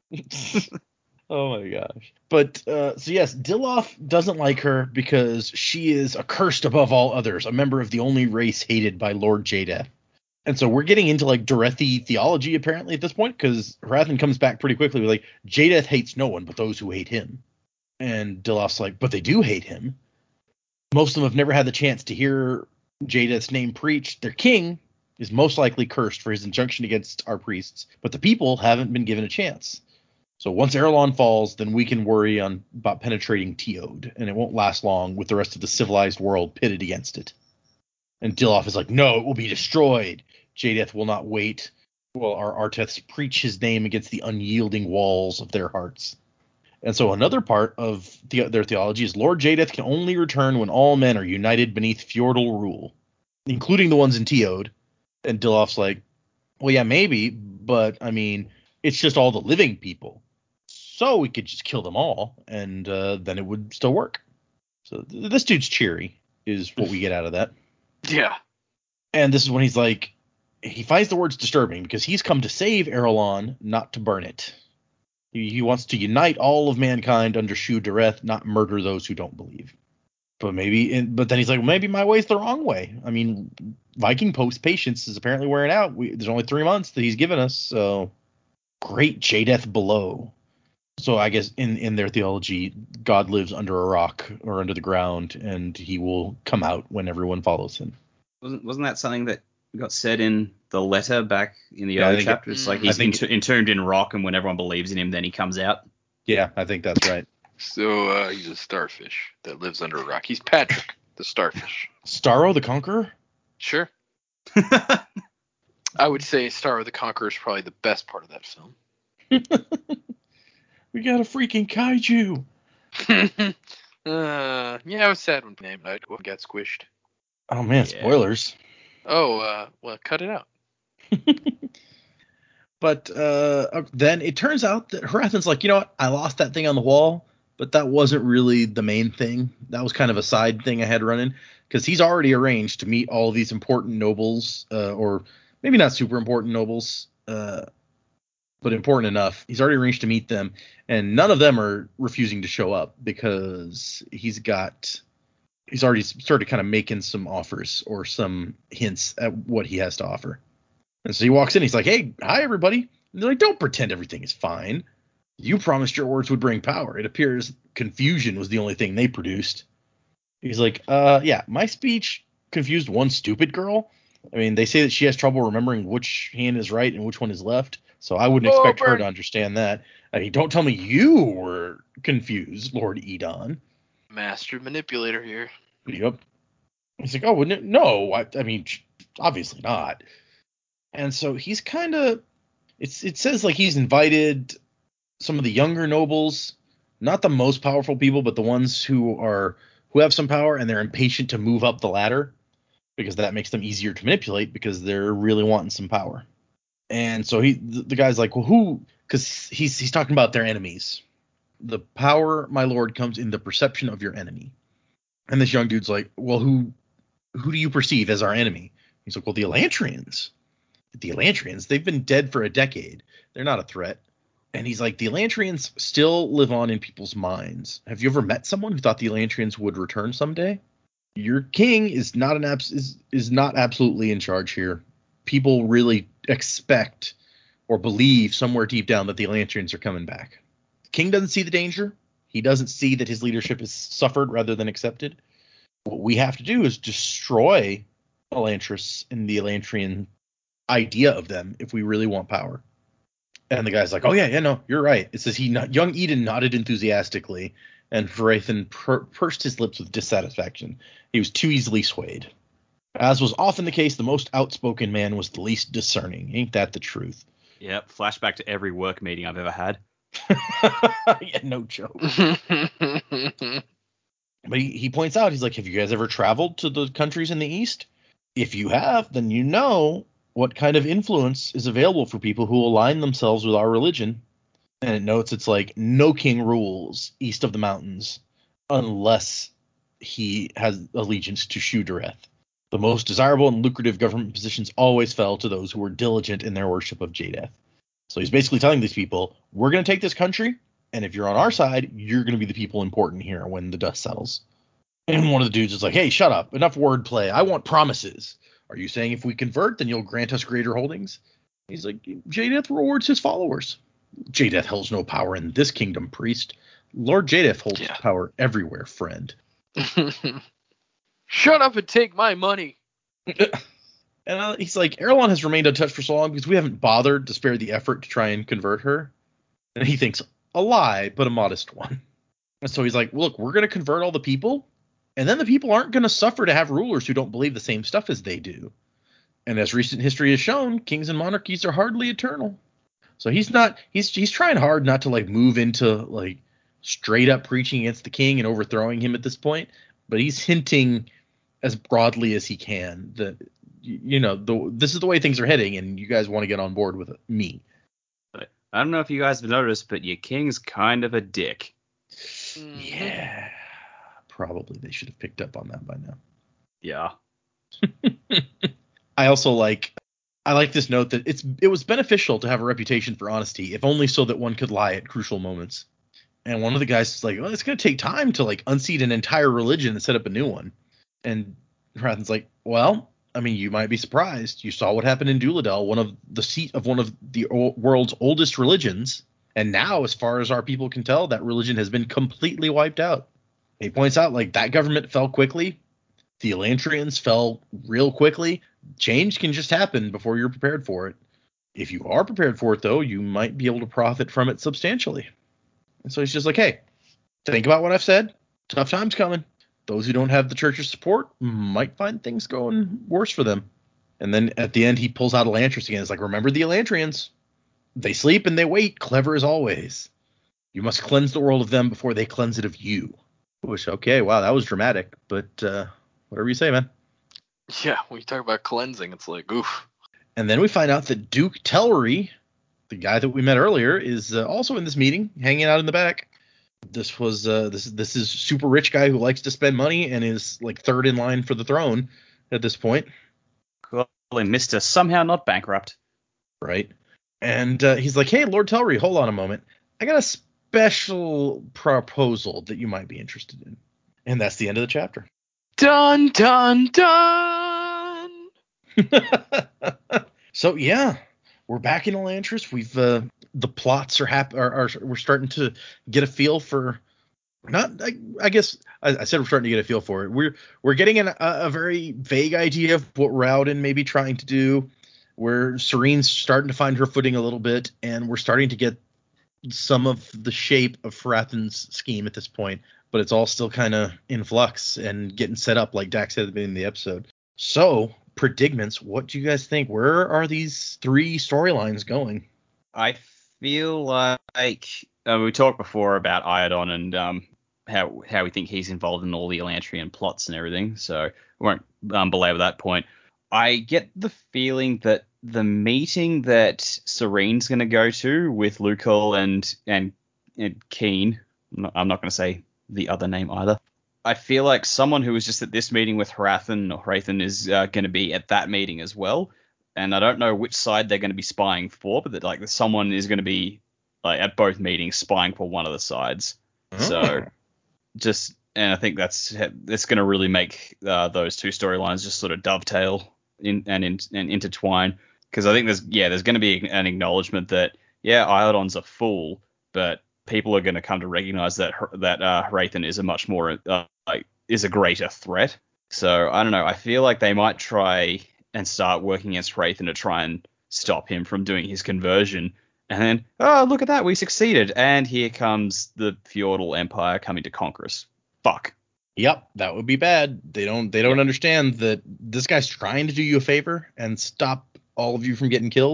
Oh my gosh. But uh, so yes, Dilloth doesn't like her because she is accursed above all others, a member of the only race hated by Lord Jadeath. And so we're getting into like Dorethi theology apparently at this point, because Hrathen comes back pretty quickly with like, Jadeath hates no one but those who hate him. And Dilloth's like, but they do hate him. Most of them have never had the chance to hear Jadeath's name preached. Their king is most likely cursed for his injunction against our priests, but the people haven't been given a chance. So once Erelon falls, then we can worry on about penetrating Teod, and it won't last long with the rest of the civilized world pitted against it. And Dilloth is like, no, it will be destroyed. Jadeath will not wait while our Arteths preach his name against the unyielding walls of their hearts. And so another part of the, their theology is Lord Jadeath can only return when all men are united beneath feudal rule, including the ones in Teod. And Dilloth's like, well, yeah, maybe, but I mean, it's just all the living people. So we could just kill them all, and uh, then it would still work. So th- this dude's cheery, is what we get out of that. Yeah. And this is when he's like, he finds the words disturbing because he's come to save Erelon, not to burn it. He, he wants to unite all of mankind under Shu Dareth, not murder those who don't believe. But maybe, but then he's like, well, maybe my way's the wrong way. I mean, Viking post patience is apparently wearing out. We, there's only three months that he's given us, so great Jadeath below. So I guess in, in their theology, God lives under a rock or under the ground, and he will come out when everyone follows him. Wasn't wasn't that something that got said in the letter back in the Yeah, I early think it- chapters? like Mm. he's I think ent- entombed in rock, and when everyone believes in him, then he comes out. Yeah, I think that's right. So uh, he's a starfish that lives under a rock. He's Patrick, the starfish. Starro the Conqueror? Sure. I would say Star the Conqueror is probably the best part of that film. We got a freaking kaiju. uh, yeah, I was sad when named I got squished. Oh man, Yeah. spoilers. Oh, uh, well, cut it out. But uh, then it turns out that Hrathen's like, you know what? I lost that thing on the wall, but that wasn't really the main thing. That was kind of a side thing I had running, because he's already arranged to meet all of these important nobles, uh, or maybe not super important nobles, uh, but important enough. He's already arranged to meet them, and none of them are refusing to show up because he's got he's already started kind of making some offers or some hints at what he has to offer. And so he walks in, he's like, hey, hi, everybody. And they're like, don't pretend everything is fine. You promised your words would bring power. It appears confusion was the only thing they produced. He's like, uh, yeah, my speech confused one stupid girl. I mean, they say that she has trouble remembering which hand is right and which one is left. So I wouldn't Oh, expect her burn. to understand that. I mean, don't tell me you were confused, Lord Edon. Master manipulator here. Yep. He's like, oh, wouldn't it? No, I, I mean, obviously not. And so he's kind of, it's it says like he's invited some of the younger nobles, not the most powerful people, but the ones who are who have some power and they're impatient to move up the ladder because that makes them easier to manipulate because they're really wanting some power. And so he, the, the guy's like, well, who? Because he's he's talking about their enemies. The power, my lord, comes in the perception of your enemy. And this young dude's like, well, who who do you perceive as our enemy? He's like, well, the Elantrians. The Elantrians, they've been dead for a decade. They're not a threat. And he's like, the Elantrians still live on in people's minds. Have you ever met someone who thought the Elantrians would return someday? Your king is not an abs- is, is not absolutely in charge here. People really expect or believe somewhere deep down that the Elantrians are coming back. The king doesn't see the danger. He doesn't see that his leadership is suffered rather than accepted. What we have to do is destroy Elantris and the Elantrian idea of them if we really want power. And the guy's like, oh yeah, yeah, no, you're right. It says he not, young Eden nodded enthusiastically, and Hrathen per- pursed his lips with dissatisfaction. He was too easily swayed. As was often the case, the most outspoken man was the least discerning. Ain't that the truth? Yep, flashback to every work meeting I've ever had. Yeah, no joke. But he, he points out, he's like, have you guys ever traveled to the countries in the East? If you have, then you know what kind of influence is available for people who align themselves with our religion. And it notes it's like no king rules east of the mountains unless he has allegiance to Shu-Dereth. The most desirable and lucrative government positions always fell to those who were diligent in their worship of Jadeath. So he's basically telling these people, we're going to take this country, and if you're on our side, you're going to be the people important here when the dust settles. And one of the dudes is like, hey, shut up. Enough wordplay. I want promises. Are you saying if we convert, then you'll grant us greater holdings? He's like, Jadeath rewards his followers. Jadeath holds no power in this kingdom, priest. Lord Jadeath holds Yeah. power everywhere, friend. Shut up and take my money. And uh, he's like, Erlon has remained untouched for so long because we haven't bothered to spare the effort to try and convert her. And he thinks, a lie, but a modest one. And so he's like, look, we're going to convert all the people, and then the people aren't going to suffer to have rulers who don't believe the same stuff as they do. And as recent history has shown, kings and monarchies are hardly eternal. So he's not, he's he's trying hard not to like move into like straight up preaching against the king and overthrowing him at this point, but he's hinting as broadly as he can that, you know, the, this is the way things are heading, and you guys want to get on board with me. But I don't know if you guys have noticed, but your king's kind of a dick. Mhm. Yeah, probably they should have picked up on that by now. Yeah. I also like, I like this note that it's it was beneficial to have a reputation for honesty, if only so that one could lie at crucial moments. And one of the guys is like, well, it's going to take time to like unseat an entire religion and set up a new one. And Rathan's like, well, I mean, you might be surprised. You saw what happened in Duladel, one of the seat of one of the o- world's oldest religions. And now, as far as our people can tell, that religion has been completely wiped out. He points out, like, that government fell quickly. The Elantrians fell real quickly. Change can just happen before you're prepared for it. If you are prepared for it, though, you might be able to profit from it substantially. And so he's just like, hey, think about what I've said. Tough times coming. Those who don't have the church's support might find things going worse for them. And then at the end, he pulls out Elantris again. It's like, remember the Elantrians. They sleep and they wait, clever as always. You must cleanse the world of them before they cleanse it of you. Which, okay, wow, that was dramatic. But uh, whatever you say, man. Yeah, when you talk about cleansing, it's like, oof. And then we find out that Duke Tellery, the guy that we met earlier, is uh, also in this meeting, hanging out in the back. This was uh, this this is super rich guy who likes to spend money and is like third in line for the throne at this point, Calling Mister Somehow Not Bankrupt. right? And uh, he's like, "Hey, Lord Tellery, hold on a moment. I got a special proposal that you might be interested in." And that's the end of the chapter. Dun, dun, dun. So yeah, we're back in Elantris. We've uh, the plots are hap- are, are we're starting to get a feel for. Not, I, I guess I, I said we're starting to get a feel for it. We're we're getting an, a, a very vague idea of what Rowden may be trying to do. Where Serene's starting to find her footing a little bit, and we're starting to get some of the shape of Farathan's scheme at this point. But it's all still kind of in flux and getting set up, like Dax said at the beginning of the episode. So, predicaments, what do you guys think? Where are these three storylines going? I feel like uh, we talked before about Iodon and um, how how we think he's involved in all the Elantrian plots and everything, so we won't um, belabor that point. I get the feeling that the meeting that Serene's going to go to with Lukel and and, and Keen, I'm not, I'm not going to say the other name either. I feel like someone who was just at this meeting with Harathan or Hrathen is uh, going to be at that meeting as well. And I don't know which side they're going to be spying for, but that like someone is going to be like at both meetings spying for one of the sides. So just, and I think that's that's going to really make uh, those two storylines just sort of dovetail in, and, in, and intertwine. Because I think there's yeah there's going to be an acknowledgement that yeah Iodon's a fool, but people are going to come to recognize that that uh, Hrathen is a much more uh, like is a greater threat. So I don't know. I feel like they might try and start working against Hrathen to try and stop him from doing his conversion. And then, oh, look at that, we succeeded. And here comes the feudal empire coming to conquer us. Fuck. Yep, that would be bad. They don't they don't Yep. understand that this guy's trying to do you a favor and stop all of you from getting killed.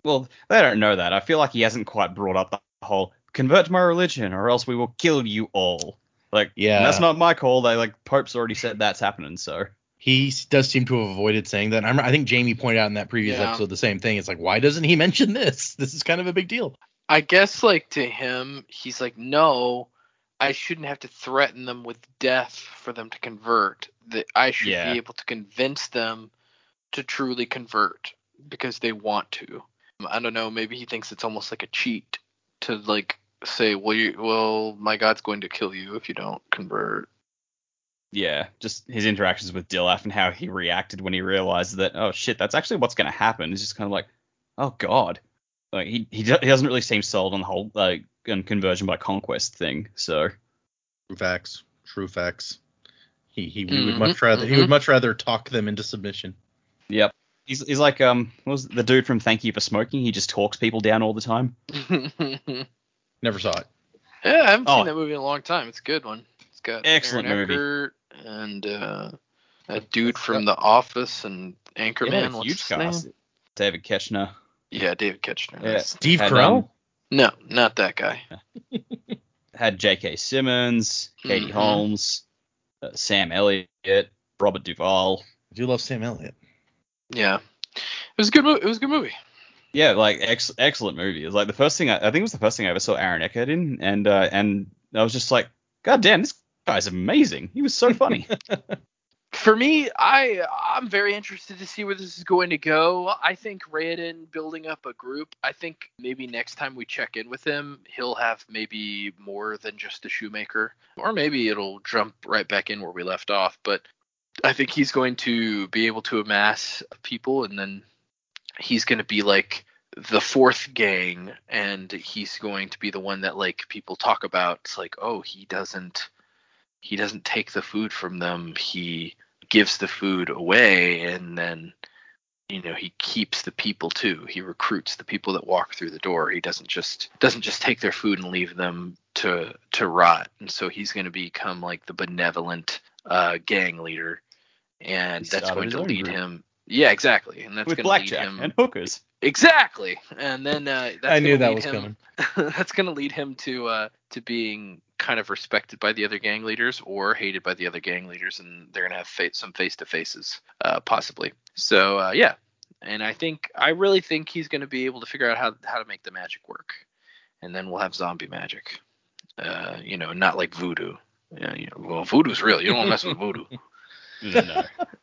Well, they don't know that. I feel like he hasn't quite brought up the whole convert to my religion or else we will kill you all. Like, Yeah. that's not my call. They like Pope's already said that's happening. So He s- does seem to have avoided saying that. I'm, I think Jamie pointed out in that previous Yeah. episode the same thing. It's like, why doesn't he mention this? This is kind of a big deal. I guess like to him, he's like, no, I shouldn't have to threaten them with death for them to convert. That I should Yeah. be able to convince them to truly convert because they want to. I don't know. Maybe he thinks it's almost like a cheat to like say, well, you, well, my God's going to kill you if you don't convert. yeah, just his interactions with Dilaf and how he reacted when he realized that, oh shit, that's actually what's going to happen. It's just kind of like, oh god. Like he he, do- he doesn't really seem sold on the whole like um, conversion by conquest thing. So True facts. True facts. He he, he would Mhm, much rather he mhm. would much rather talk them into submission. yep. He's, he's like um what was it, the dude from Thank You for Smoking? He just talks people down all the time. Yeah, Never saw it. I haven't Oh. seen that movie in a long time. It's a good one. It's got Excellent Aaron movie. Eckhart and uh, that dude from The Office and It had Anchorman. a What's huge his cast. name? David Ketchner. Yeah, David Ketchner. Yeah. That's- Steve Had, Carell? um, No, not that guy. had J K. Simmons, Katie Mhm. Holmes, uh, Sam Elliott, Robert Duvall. I do love Sam Elliott. Yeah, it was a good movie. It was a good movie. Yeah, like ex- excellent movie. It was like the first thing I, I think it was the first thing I ever saw Aaron Eckhart in, and uh, and I was just like, God damn, this guy's amazing. He was so funny. For me, I I'm very interested to see where this is going to go. I think Raiden building up a group. I think maybe next time we check in with him, he'll have maybe more than just a shoemaker, or maybe it'll jump right back in where we left off. But I think he's going to be able to amass people, and then he's going to be like the fourth gang, and he's going to be the one that like people talk about. It's like, oh, he doesn't he doesn't take the food from them. He gives the food away, and then you know he keeps the people too. He recruits the people that walk through the door. He doesn't just doesn't just take their food and leave them to to rot. And so he's going to become like the benevolent uh, gang leader, and He that's started going his to own lead group. him. Yeah, exactly, and that's With going to lead blackjack him and hookers. exactly, and then uh, that's I knew gonna that lead was him, coming. that's going to lead him to uh, to being kind of respected by the other gang leaders or hated by the other gang leaders, and they're going to have fa- some face to faces, uh, possibly. So uh, yeah, and I think I really think he's going to be able to figure out how how to make the magic work, and then we'll have zombie magic. Uh, you know, not like voodoo. Yeah, you know, well, voodoo's real. You don't want to mess with voodoo. No.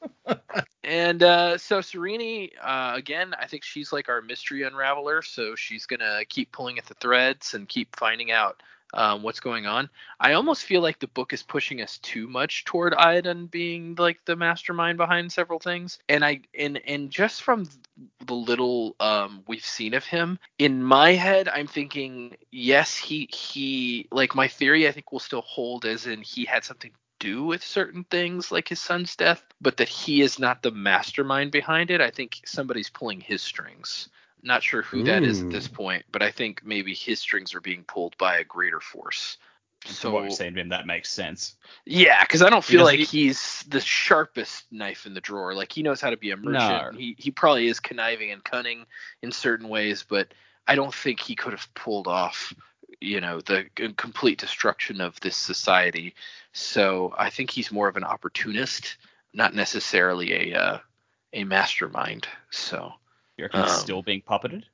And uh, so Sereni, uh, again, I think she's like our mystery unraveler. So she's gonna keep pulling at the threads and keep finding out um, what's going on. I almost feel like the book is pushing us too much toward Iadon being like the mastermind behind several things. And I and and just from the little um, we've seen of him, in my head, I'm thinking, yes, he he like my theory. I think will still hold, as in he had something do with certain things like his son's death, but that he is not the mastermind behind it. I think somebody's pulling his strings. Not sure who that is at this Ooh. point, but I think maybe his strings are being pulled by a greater force. From what So we've seen of him, that makes sense. yeah, because I don't feel doesn't- like he's the sharpest knife in the drawer. Like he knows how to be a merchant. No. He he probably is conniving and cunning in certain ways, but I don't think he could have pulled off, you know, the c- complete destruction of this society. So I think he's more of an opportunist, not necessarily a uh, a mastermind. So You reckon he's Um, still being puppeted?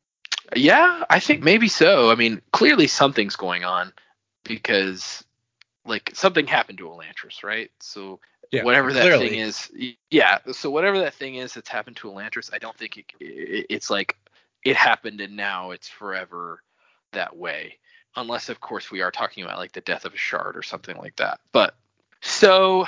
yeah, I think maybe so. I mean, clearly something's going on because like something happened to Elantris, right? So Yeah, whatever that clearly. thing is, y- yeah. So whatever that thing is that's happened to Elantris, I don't think it, it, it's like it happened and now it's forever that way. Unless, of course, we are talking about like the death of a shard or something like that. But so,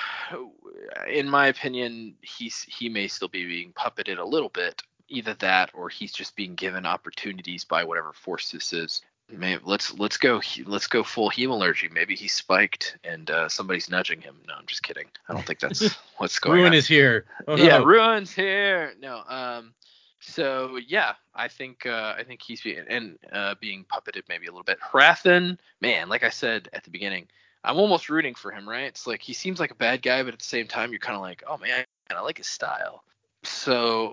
in my opinion, he's he may still be being puppeted a little bit. Either that, or he's just being given opportunities by whatever force this is. Maybe, let's let's go let's go full hemalurgy. Maybe he's spiked and uh, somebody's nudging him. No, I'm just kidding. I don't think that's what's going Ruin on. is here. Oh, Yeah, no. Ruin's here. No, um, so yeah, I think uh, I think he's being and uh, being puppeted maybe a little bit. Hrathen, man, like I said at the beginning, I'm almost rooting for him. Right? It's like he seems like a bad guy, but at the same time, you're kind of like, oh man, I like his style. So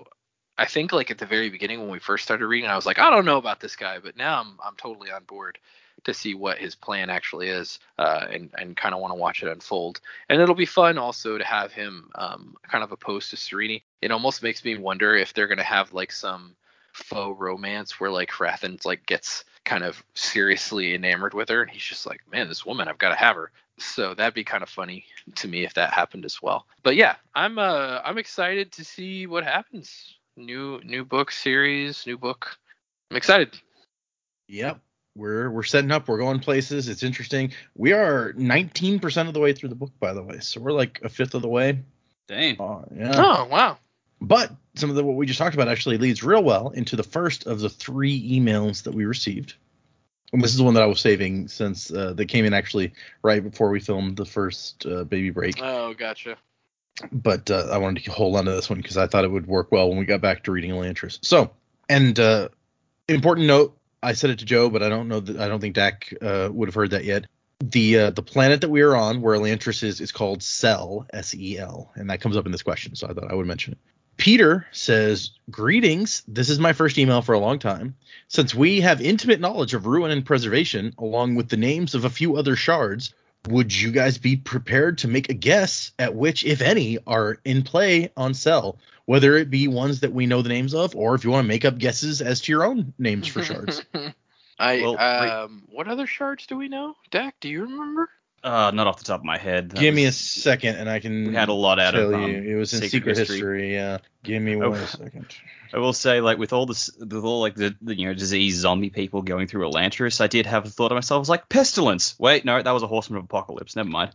I think like at the very beginning when we first started reading, I was like, I don't know about this guy, but now I'm I'm totally on board to see what his plan actually is, uh, and and kind of want to watch it unfold. And it'll be fun also to have him um, kind of opposed to Serene. It almost makes me wonder if they're gonna have like some faux romance where like Hrathen's like gets kind of seriously enamored with her, and he's just like, man, this woman, I've got to have her. So that'd be kind of funny to me if that happened as well. But yeah, I'm uh I'm excited to see what happens. New new book series, new book. I'm excited. Yep. We're we're setting up. We're going places. It's interesting. We are nineteen percent of the way through the book, by the way. So we're like a fifth of the way. Dang. Uh, yeah. Oh wow. But some of the what we just talked about actually leads real well into the first of the three emails that we received. And this is the one that I was saving since uh, they came in actually right before we filmed the first uh, baby break. Oh, gotcha. But uh, I wanted to hold on to this one because I thought it would work well when we got back to reading Elantris. So, and uh, important note, I said it to Joe, but I don't know that I don't think Dak uh, would have heard that yet. The uh, the planet that we are on, where Elantris is, is called Sel, S E L, and that comes up in this question, so I thought I would mention it. Peter says, greetings. This is my first email for a long time. Since we have intimate knowledge of ruin and preservation, along with the names of a few other shards, would you guys be prepared to make a guess at which, if any, are in play on Sel? Whether it be ones that we know the names of, or if you want to make up guesses as to your own names for shards. I Well, um what other shards do we know? Dak, do you remember? Uh, not off the top of my head. That Give me a was- second, and I can We had a lot out tell of, you. um, It was in Secret Secret, History. History. Yeah. Give me Oh. one second. I will say, like, with all this, with all like the, the you know disease zombie people going through Elantris, I did have a thought of myself. I was like, pestilence. Wait, no, that was a horseman of apocalypse. Never mind.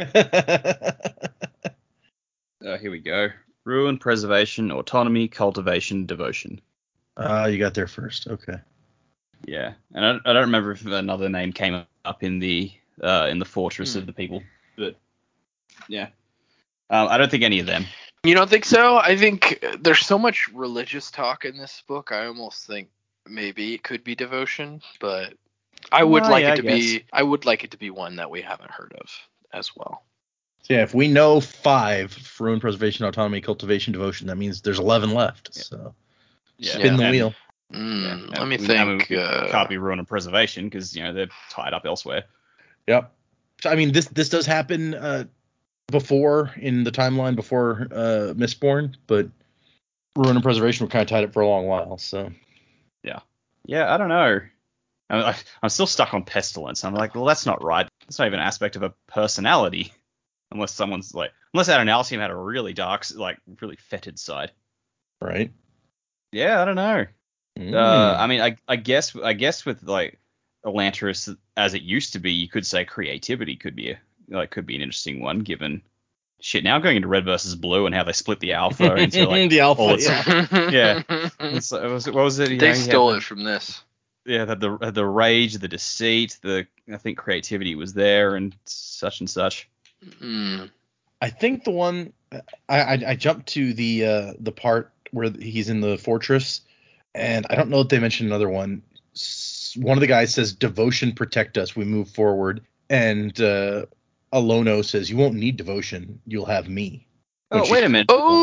Uh, here we go. Ruin, preservation, autonomy, cultivation, devotion. Ah, you got there first. Okay. Yeah, and I, I don't remember if another name came up in the uh, in the fortress Hmm. of the people, but yeah, um, I don't think any of them. You don't think so? I think there's so much religious talk in this book. I almost think maybe it could be devotion, but I would Well, like yeah, it I to guess. be. I would like it to be one that we haven't heard of as well. So yeah, if we know five for ruin, preservation, autonomy, cultivation, devotion, that means there's eleven left. Yeah. So Yeah, spin the and- wheel. Mm, yeah, let and me we- I mean, think. we uh, can't be ruin and preservation because you know they're tied up elsewhere. Yep. So I mean, this this does happen uh, before in the timeline before uh, Mistborn, but ruin and preservation were kind of tied up for a long while. So Yeah, I don't know. I'm, I- I'm still stuck on pestilence. I'm like, well, that's not right. That's not even an aspect of a personality, unless someone's like, unless Adonalcium had a really dark, like really fetid side. right. Yeah, I don't know. Mm. Uh, I mean, I, I guess, I guess with like Elantris as it used to be, you could say creativity could be a, like, could be an interesting one given shit. Now going into red versus blue and how they split the alpha into like the alpha. all its- Yeah. yeah. It's, it was, what was it? You know, they you had stole the- it from this. Yeah, the, the the rage, the deceit, the I think creativity was there and such and such. Mm. I think the one I, I I jumped to the uh, the part where he's in the fortress, and I don't know if they mentioned another one. S- One of the guys says, "Devotion protect us. We move forward," and uh, Alono says, "You won't need devotion. You'll have me." Oh, Which wait is- a minute.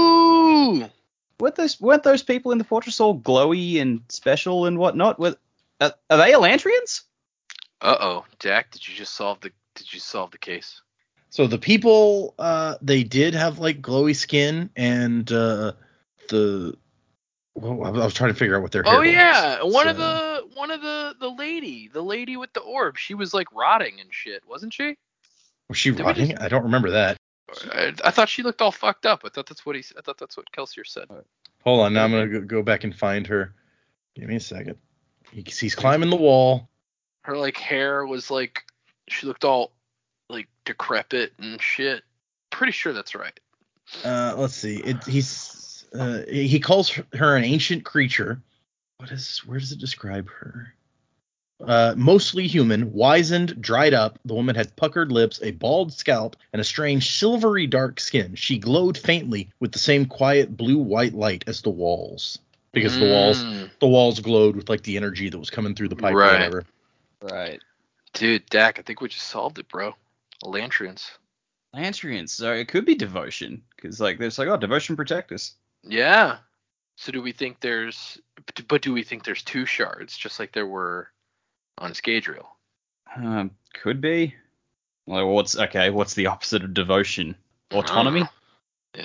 Oh, Weren't those weren't those people in the fortress all glowy and special and whatnot? Were, uh, are they Elantrians? uh oh, Jack, did you just solve the? Did you solve the case? So the people, uh, they did have like glowy skin, and uh, the well, I was trying to figure out what their hair Oh was. yeah, one of So- the one of the the lady, the lady with the orb. She was like rotting and shit, wasn't she? Was she Did we rotting? just- I don't remember that. I, I thought she looked all fucked up. I thought that's what he. I thought that's what Kelsier said. Hold on, now I'm gonna go, go back and find her. Give me a second. He, he's climbing the wall. Her like hair was like she looked all like decrepit and shit. Pretty sure that's right. Uh, let's see. It, he's uh, he calls her an ancient creature. What is? Where does it describe her? Uh, mostly human, wizened, dried up. The woman had puckered lips, a bald scalp, and a strange silvery dark skin. She glowed faintly with the same quiet blue-white light as the walls, because the walls Mm. the walls glowed with like the energy that was coming through the pipe or Right. whatever. Right. Dude, Dak, I think we just solved it, bro. Elantrians. Elantrians. So it could be devotion because like there's like oh devotion protect us. Yeah. So do we think there's, but do we think there's two shards, just like there were on Scadrial? Um, could be. Well, what's okay? What's the opposite of devotion? Autonomy. Uh,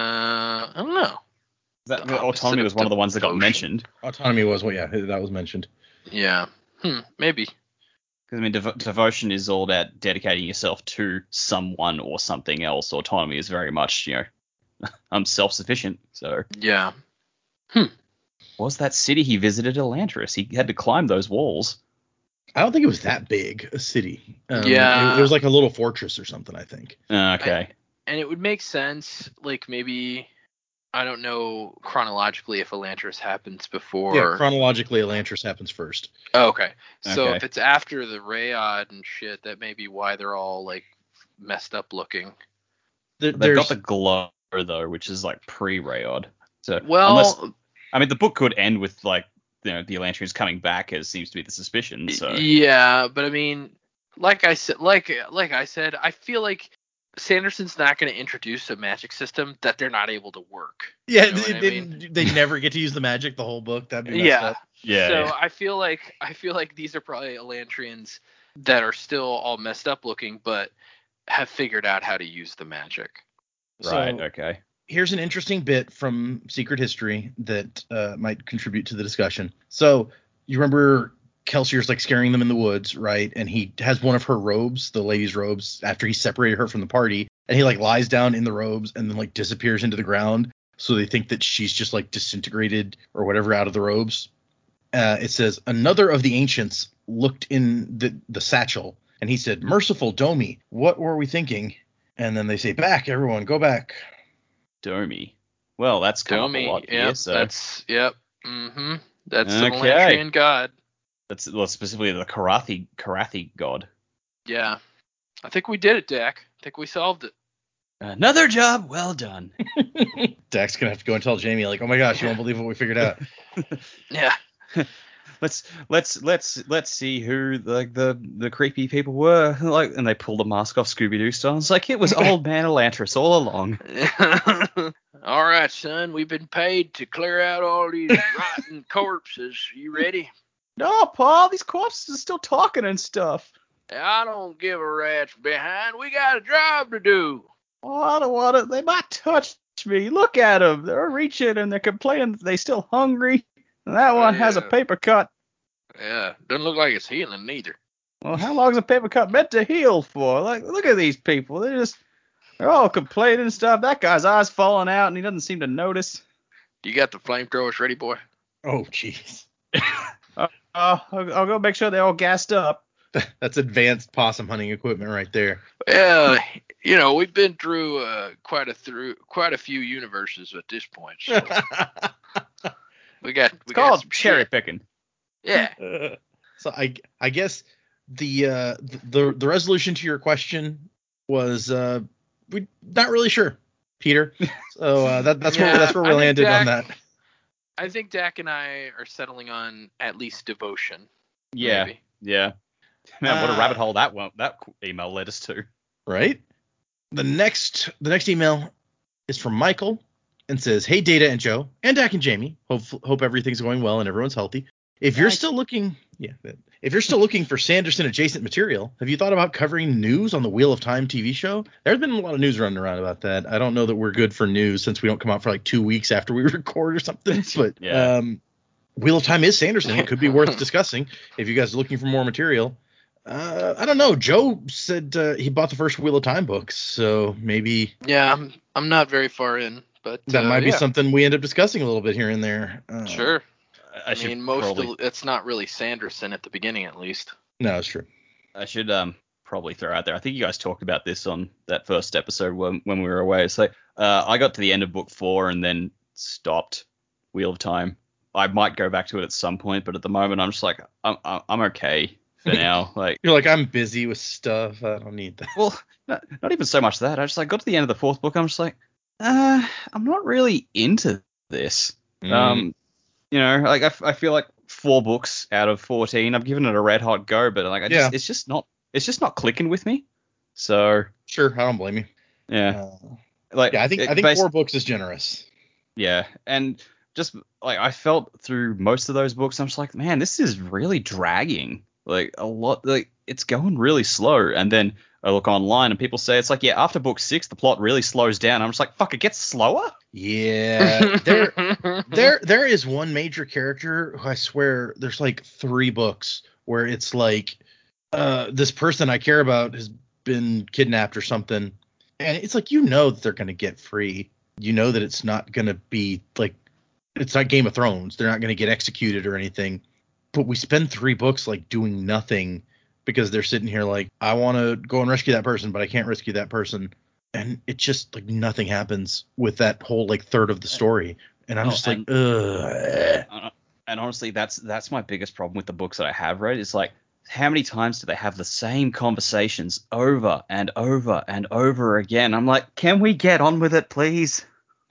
I don't know. That, The autonomy opposite was of one of the ones that got devotion. mentioned. Autonomy was well, yeah, that was mentioned. Yeah. Hmm. Maybe. Because I mean, dev- devotion is all about dedicating yourself to someone or something else. Autonomy is very much, you know, I'm self-sufficient. So, Yeah. what was that city he visited, Elantris? He had to climb those walls. I don't think it was that big a city. Um, Yeah. it, it was like a little fortress or something, I think. Uh, okay. And it would make sense, like maybe, I don't know chronologically if Elantris happens before. Yeah, chronologically, Elantris happens first. Oh, okay. So Okay. if it's after the Rayod and shit, that may be why they're all like messed up looking. There, They've there's got the glow though, which is like pre-Rayod. So Well, unless, I mean, the book could end with like, you know, the Elantrians coming back, as seems to be the suspicion. So yeah, but I mean, like I said, like like I said, I feel like Sanderson's not going to introduce a magic system that they're not able to work. yeah, You know they, what I they, mean? they never get to use the magic the whole book. That'd be messed Yeah. up. Yeah, So yeah. I feel like I feel like these are probably Elantrians that are still all messed up looking, but have figured out how to use the magic. Right. So, Okay. here's an interesting bit from Secret History that uh, might contribute to the discussion. So you remember Kelsier's like scaring them in the woods, right? And he has one of her robes, the lady's robes, after he separated her from the party, and he like lies down in the robes and then like disappears into the ground. So they think that she's just like disintegrated or whatever out of the robes. Uh, it says another of the ancients looked in the, the satchel and he said, "Merciful Domi, what were we thinking?" And then they say, "Back, everyone, go back." Domi. Well, that's come Domi, up a lot yep, here. So that's yep, mm-hmm. That's the Okay. Melantrian god. that's well, specifically the Karathi Karathi god. Yeah, I think we did it, Dak. I think we solved it. Another job well done. Dak's gonna have to go and tell Jamie, like, "Oh my gosh, you won't believe what we figured out." Yeah. let's let's let's let's see who like the the creepy people were. Like, and they pull the mask off Scooby Doo style. It's like it was old man Elantris all along. All right, son. We've been paid to clear out all these rotten corpses. You ready? No, Paul, these corpses are still talking and stuff. I don't give a rat's behind. We got a job to do. Oh, I don't want to. They might touch me. Look at them. They're reaching and they're complaining that they're still hungry. And that one has a Yeah. paper cut. Yeah, doesn't look like it's healing neither. Well, how long is a paper cut meant to heal for? Like, look at these people. They're just, they're all complaining and stuff. That guy's eyes falling out and he doesn't seem to notice. You got the flamethrowers ready, boy? Oh, jeez. Uh, I'll, I'll go make sure they're all gassed up. That's advanced possum hunting equipment right there. Yeah, you know we've been through uh, quite a through quite a few universes at this point. So we got we It's got called some cherry shit. picking. Yeah. So I I guess the uh the the resolution to your question was uh we not really sure, Peter. So uh, that that's Yeah, where that's where we I think landed on Dak- that. I think Dak and I are settling on at least devotion. Yeah, Maybe. yeah. Man, what a Uh, rabbit hole that one, that email led us to. Right? The next the next email is from Michael and says, "Hey Data and Joe and Dak and Jamie, hope hope everything's going well and everyone's healthy. If you're Thanks. still looking, yeah, that- if you're still looking for Sanderson adjacent material, have you thought about covering news on the Wheel of Time T V show? There's been a lot of news running around about that. I don't know that we're good for news since we don't come out for like two weeks after we record or something. But Yeah. um, Wheel of Time is Sanderson. It could be worth discussing if you guys are looking for more material. Uh, I don't know. Joe said uh, he bought the first Wheel of Time books, so maybe Yeah, I'm I'm not very far in, but that uh, might be yeah, something we end up discussing a little bit here and there. Uh, Sure. I, I, should mean, most probably, of, it's not really Sanderson at the beginning, at least. No, it's true. I should um probably throw out there. I think you guys talked about this on that first episode when when we were away. So uh, I got to the end of book four and then stopped Wheel of Time. I might go back to it at some point, but at the moment I'm just like I'm I'm I'm okay for now. Like, You're like, I'm busy with stuff. I don't need that. well, not, not even so much that. I just like got to the end of the fourth book. I'm just like, uh, I'm not really into this. Mm. Um, you know, like I, f- I feel like four books out of fourteen. I've given it a red hot go, but like I just, Yeah. it's just not, it's just not clicking with me. So Sure, I don't blame you. yeah, Uh, like yeah, I think it I think basi- four books is generous. Yeah, and just like I felt through most of those books, I'm just like, man, this is really dragging. Like a lot, like it's going really slow. And then I look online and people say it's like, yeah, after book six, the plot really slows down. I'm just like, fuck, it gets slower. Yeah, there, there, there is one major character who I swear there's like three books where it's like, uh, this person I care about has been kidnapped or something, and it's like, you know that they're gonna get free. You know that it's not gonna be like, it's not Game of Thrones. They're not gonna get executed or anything. But we spend three books like doing nothing because they're sitting here like, I want to go and rescue that person, but I can't rescue that person. And it just like nothing happens with that whole like third of the story. And I'm Oh, just and, like, ugh. uh, and honestly, that's that's my biggest problem with the books that I have read. Is like, how many times do they have the same conversations over and over and over again? I'm like, can we get on with it, please?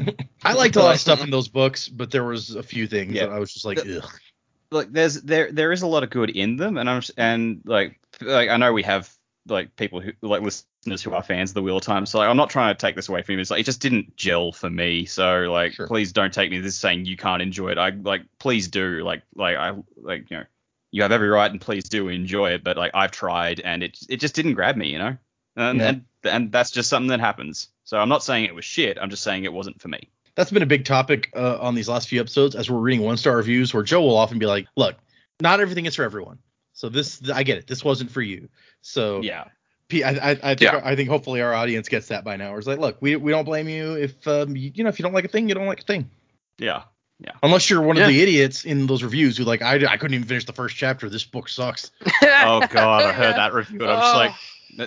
I liked a lot of stuff in those books, but there was a few things Yeah. that I was just like, ugh. Like, there's there there is a lot of good in them, and I'm and like like I know we have like people who like listeners who are fans of the Wheel of Time, so like, I'm not trying to take this away from you. It's like it just didn't gel for me. So like, Sure. please don't take me this saying you can't enjoy it. I like please do like like I like you know you have every right and please do enjoy it. But like I've tried and it it just didn't grab me, you know, and Yeah. and and that's just something that happens. So I'm not saying it was shit. I'm just saying it wasn't for me. That's been a big topic uh, on these last few episodes as we're reading one star reviews, where Joe will often be like, look, not everything is for everyone. So this, I get it. This wasn't for you. So Yeah. P- I, I, I think, Yeah. I think hopefully our audience gets that by now. Where it's like, look, we, we don't blame you if, um, you, you know, if you don't like a thing, you don't like a thing. Yeah. Yeah. Unless you're one Yeah. of the idiots in those reviews who like, I, I couldn't even finish the first chapter. This book sucks. Oh god, I heard Yeah. that review and I'm just like.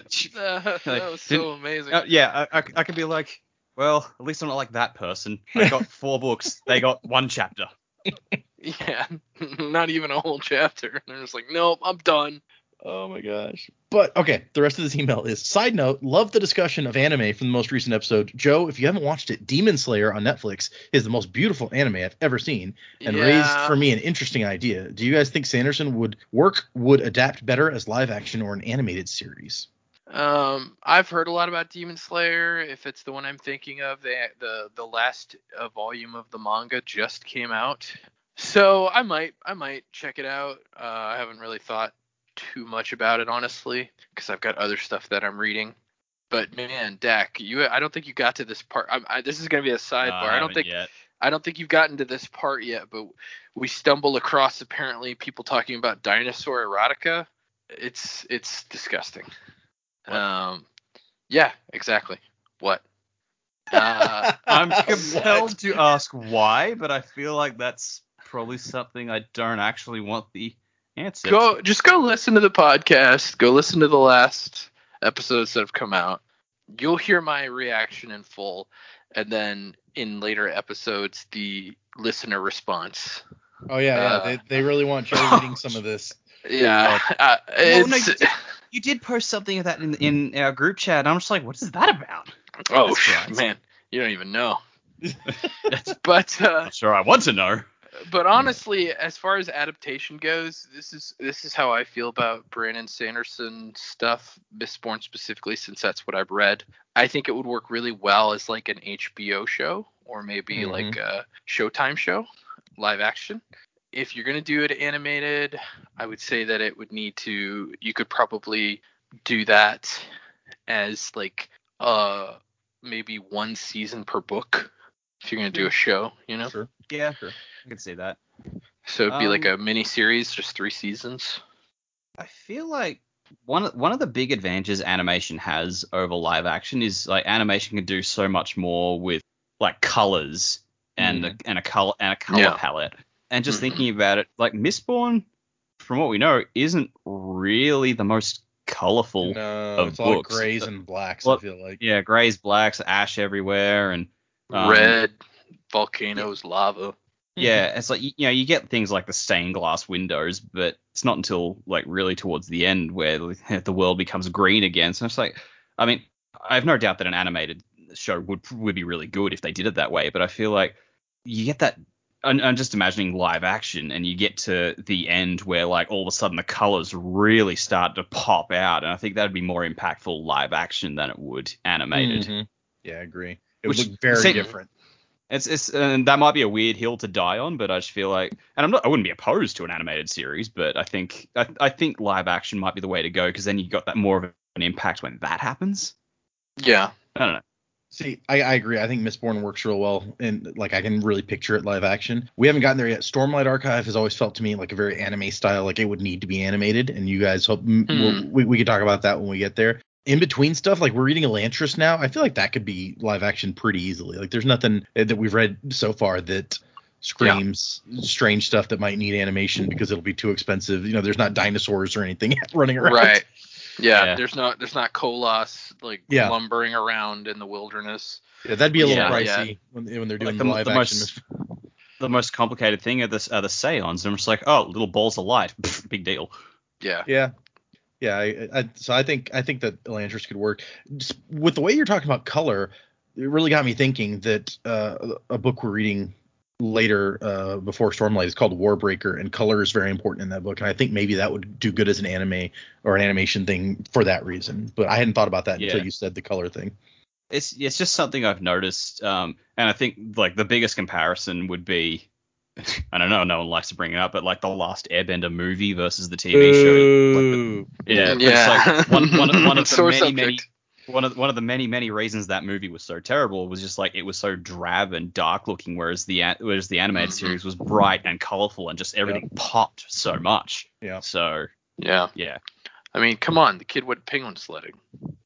Uh, that was so amazing. Uh, yeah, I, I, I could be like, well, at least I'm not like that person. I got four books. They got one chapter. Yeah, not even a whole chapter. And they're just like, nope, I'm done. Oh my gosh. But okay, the rest of this email is, side note, love the discussion of anime from the most recent episode. Joe, if you haven't watched it, Demon Slayer on Netflix is the most beautiful anime I've ever seen, and Yeah. raised for me an interesting idea. Do you guys think Sanderson would work, would adapt better as live action or an animated series? Um, I've heard a lot about Demon Slayer. If it's the one I'm thinking of, the the the last uh, volume of the manga just came out, so I might I might check it out. Uh, I haven't really thought too much about it, honestly, because I've got other stuff that I'm reading. But man, Dak, you I don't think you got to this part. I, I, this is gonna be a sidebar. Uh, I don't haven't think yet. I don't think you've gotten to this part yet. But we stumbled across apparently people talking about dinosaur erotica. It's it's disgusting. What? Um, yeah, exactly. What? Uh, I'm compelled to ask why, but I feel like that's probably something I don't actually want the answer. go, just go listen to the podcast. Go listen to the last episodes that have come out. You'll hear my reaction in full, and then in later episodes, the listener response. Oh yeah, yeah. Uh, They, they really want Joe reading some of this. Yeah, uh, Well, no, it's, you did, you did post something of that in in our group chat. And I'm just like, what is that about? oh That's right. man, you don't even know. But uh, Not sure I want to know. But honestly, as far as adaptation goes, this is this is how I feel about Brandon Sanderson stuff, Mistborn specifically, since that's what I've read. I think it would work really well as like an H B O show or maybe Mhm. like a Showtime show, live action. If you're gonna do it animated, I would say that it would need to. You could probably do that as like uh maybe one season per book. If you're gonna do a show, you know. Sure. Yeah, sure. I can see that. So it'd be like Um, a mini series, just three seasons. I feel like one one of the big advantages animation has over live action is like animation can do so much more with like colors and a, and a color and a color Yeah. palette. And just Mhm. thinking about it, like Mistborn, from what we know, isn't really the most colorful. No, of it's a lot of books. grays and blacks, Well, I feel like. Yeah, grays, blacks, ash everywhere, and um, Red, volcanoes, lava. Yeah, it's like you you know you get things like the stained glass windows, but it's not until like really towards the end where the the world becomes green again. So it's like, I mean, I have no doubt that an animated show would would be really good if they did it that way. But I feel like you get that. I'm, I'm just imagining live action, and you get to the end where like all of a sudden the colors really start to pop out, and I think that would be more impactful live action than it would animated. Mhm. Yeah, I agree. It Which- would look very same- different. It's it's and that might be a weird hill to die on, but I just feel like, and I'm not, I wouldn't be opposed to an animated series, but I think I, I think live action might be the way to go because then you got that more of an impact when that happens. Yeah. I don't know. See, I, I agree. I think Mistborn works real well, and like I can really picture it live action. We haven't gotten there yet. Stormlight Archive has always felt to me like a very anime style, like it would need to be animated. And you guys hope mm, we'll, Hmm. we we could talk about that when we get there. In between stuff, like we're reading Elantris now, I feel like that could be live action pretty easily. Like there's nothing that we've read so far that screams strange stuff that might need animation because it'll be too expensive. You know, there's not dinosaurs or anything running around. Right. Yeah, Yeah. There's not there's not Colas like Yeah. lumbering around in the wilderness. Yeah, that'd be a little Yeah, pricey when, when they're doing Like the, live the action. most the most complicated thing are the are the Seons. I'm just like, oh, little balls of light, Pfft, big deal. Yeah. Yeah. Yeah, I, I, so I think I think that Elantris could work. Just with the way you're talking about color, it really got me thinking that uh, a book we're reading later uh, before Stormlight is called Warbreaker, and color is very important in that book. And I think maybe that would do good as an anime or an animation thing for that reason. But I hadn't thought about that Yeah. until you said the color thing. It's it's just something I've noticed, um, and I think like the biggest comparison would be, I don't know, no one likes to bring it up, but like the last Airbender movie versus the T V show. Like the, Ooh. yeah, but Yeah. it's like one one one of the Sore many subject. many one of one of the many many reasons that movie was so terrible was just like it was so drab and dark looking, whereas the a- whereas the animated Mhm. series was bright and colorful and just everything popped so much. Yeah. So Yeah. yeah. I mean, come on, the kid went penguin sledding.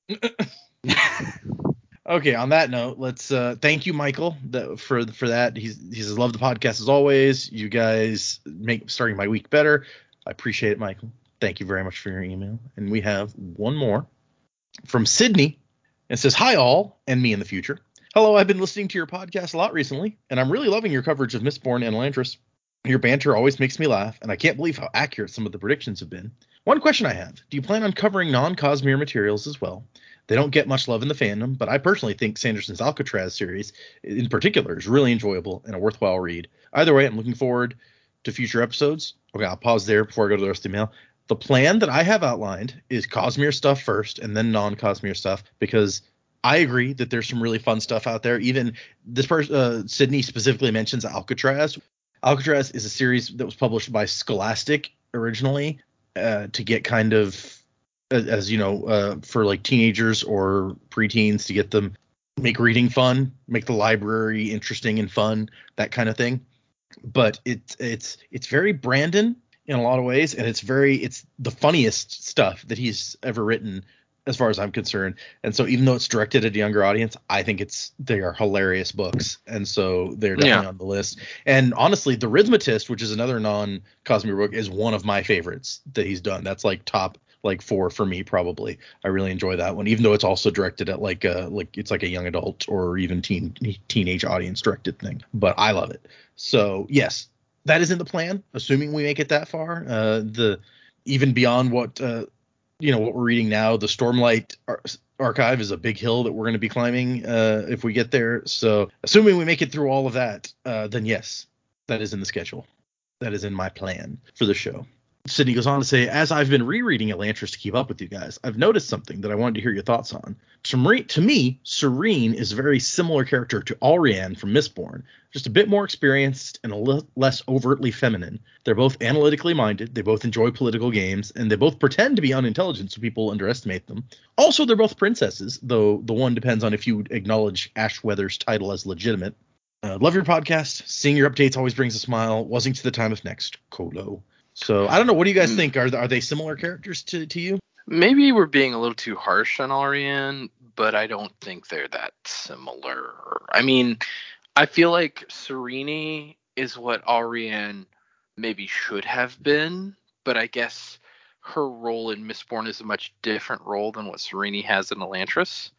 Okay, on that note, let's uh thank you, Michael, that, for for that. He's he says love the podcast as always. You guys make starting my week better. I appreciate it, Michael. Thank you very much for your email. And we have one more from Sydney. It says, hi all, and me in the future. Hello, I've been listening to your podcast a lot recently, and I'm really loving your coverage of Mistborn and Elantris. Your banter always makes me laugh, and I can't believe how accurate some of the predictions have been. One question I have, do you plan on covering non-Cosmere materials as well? They don't get much love in the fandom, but I personally think Sanderson's Alcatraz series in particular is really enjoyable and a worthwhile read. Either way, I'm looking forward to future episodes. Okay, I'll pause there before I go to the rest of the email. The plan that I have outlined is Cosmere stuff first and then non-Cosmere stuff, because I agree that there's some really fun stuff out there. Even this person, uh, Sydney specifically mentions Alcatraz. Alcatraz is a series that was published by Scholastic originally uh, to get kind of as, as you know, uh, for like teenagers or preteens to get them make reading fun, make the library interesting and fun, that kind of thing. But it's it's it's very Brandon in a lot of ways, and it's very it's the funniest stuff that he's ever written as far as I'm concerned. And so even though it's directed at a younger audience, I think it's they are hilarious books, and so they're definitely Yeah. on the list. And honestly, The Rhythmatist, which is another non-Cosmere book, is one of my favorites that he's done. That's like top like four for me probably. I really enjoy that one, even though it's also directed at like a like it's like a young adult or even teen teenage audience directed thing. But I love it. So yes, that is in the plan, assuming we make it that far. Uh, the even beyond what uh, you know what we're reading now, the Stormlight Ar- Archive is a big hill that we're going to be climbing uh, if we get there. So assuming we make it through all of that, uh, then yes, that is in the schedule. That is in my plan for the show. Sydney goes on to say, as I've been rereading Elantris to keep up with you guys, I've noticed something that I wanted to hear your thoughts on. To, to me, Serene is a very similar character to Alrianne from Mistborn, just a bit more experienced and a li- less overtly feminine. They're both analytically minded, they both enjoy political games, and they both pretend to be unintelligent so people underestimate them. Also, they're both princesses, though the one depends on if you acknowledge Ashweather's title as legitimate. Uh, love your podcast. Seeing your updates always brings a smile. Wasing to the time of next, Kolo. So I don't know. What do you guys think? Are are they similar characters to, to you? Maybe we're being a little too harsh on Ariane, but I don't think they're that similar. I mean, I feel like Serene is what Ariane maybe should have been, but I guess her role in Mistborn is a much different role than what Serene has in Elantris.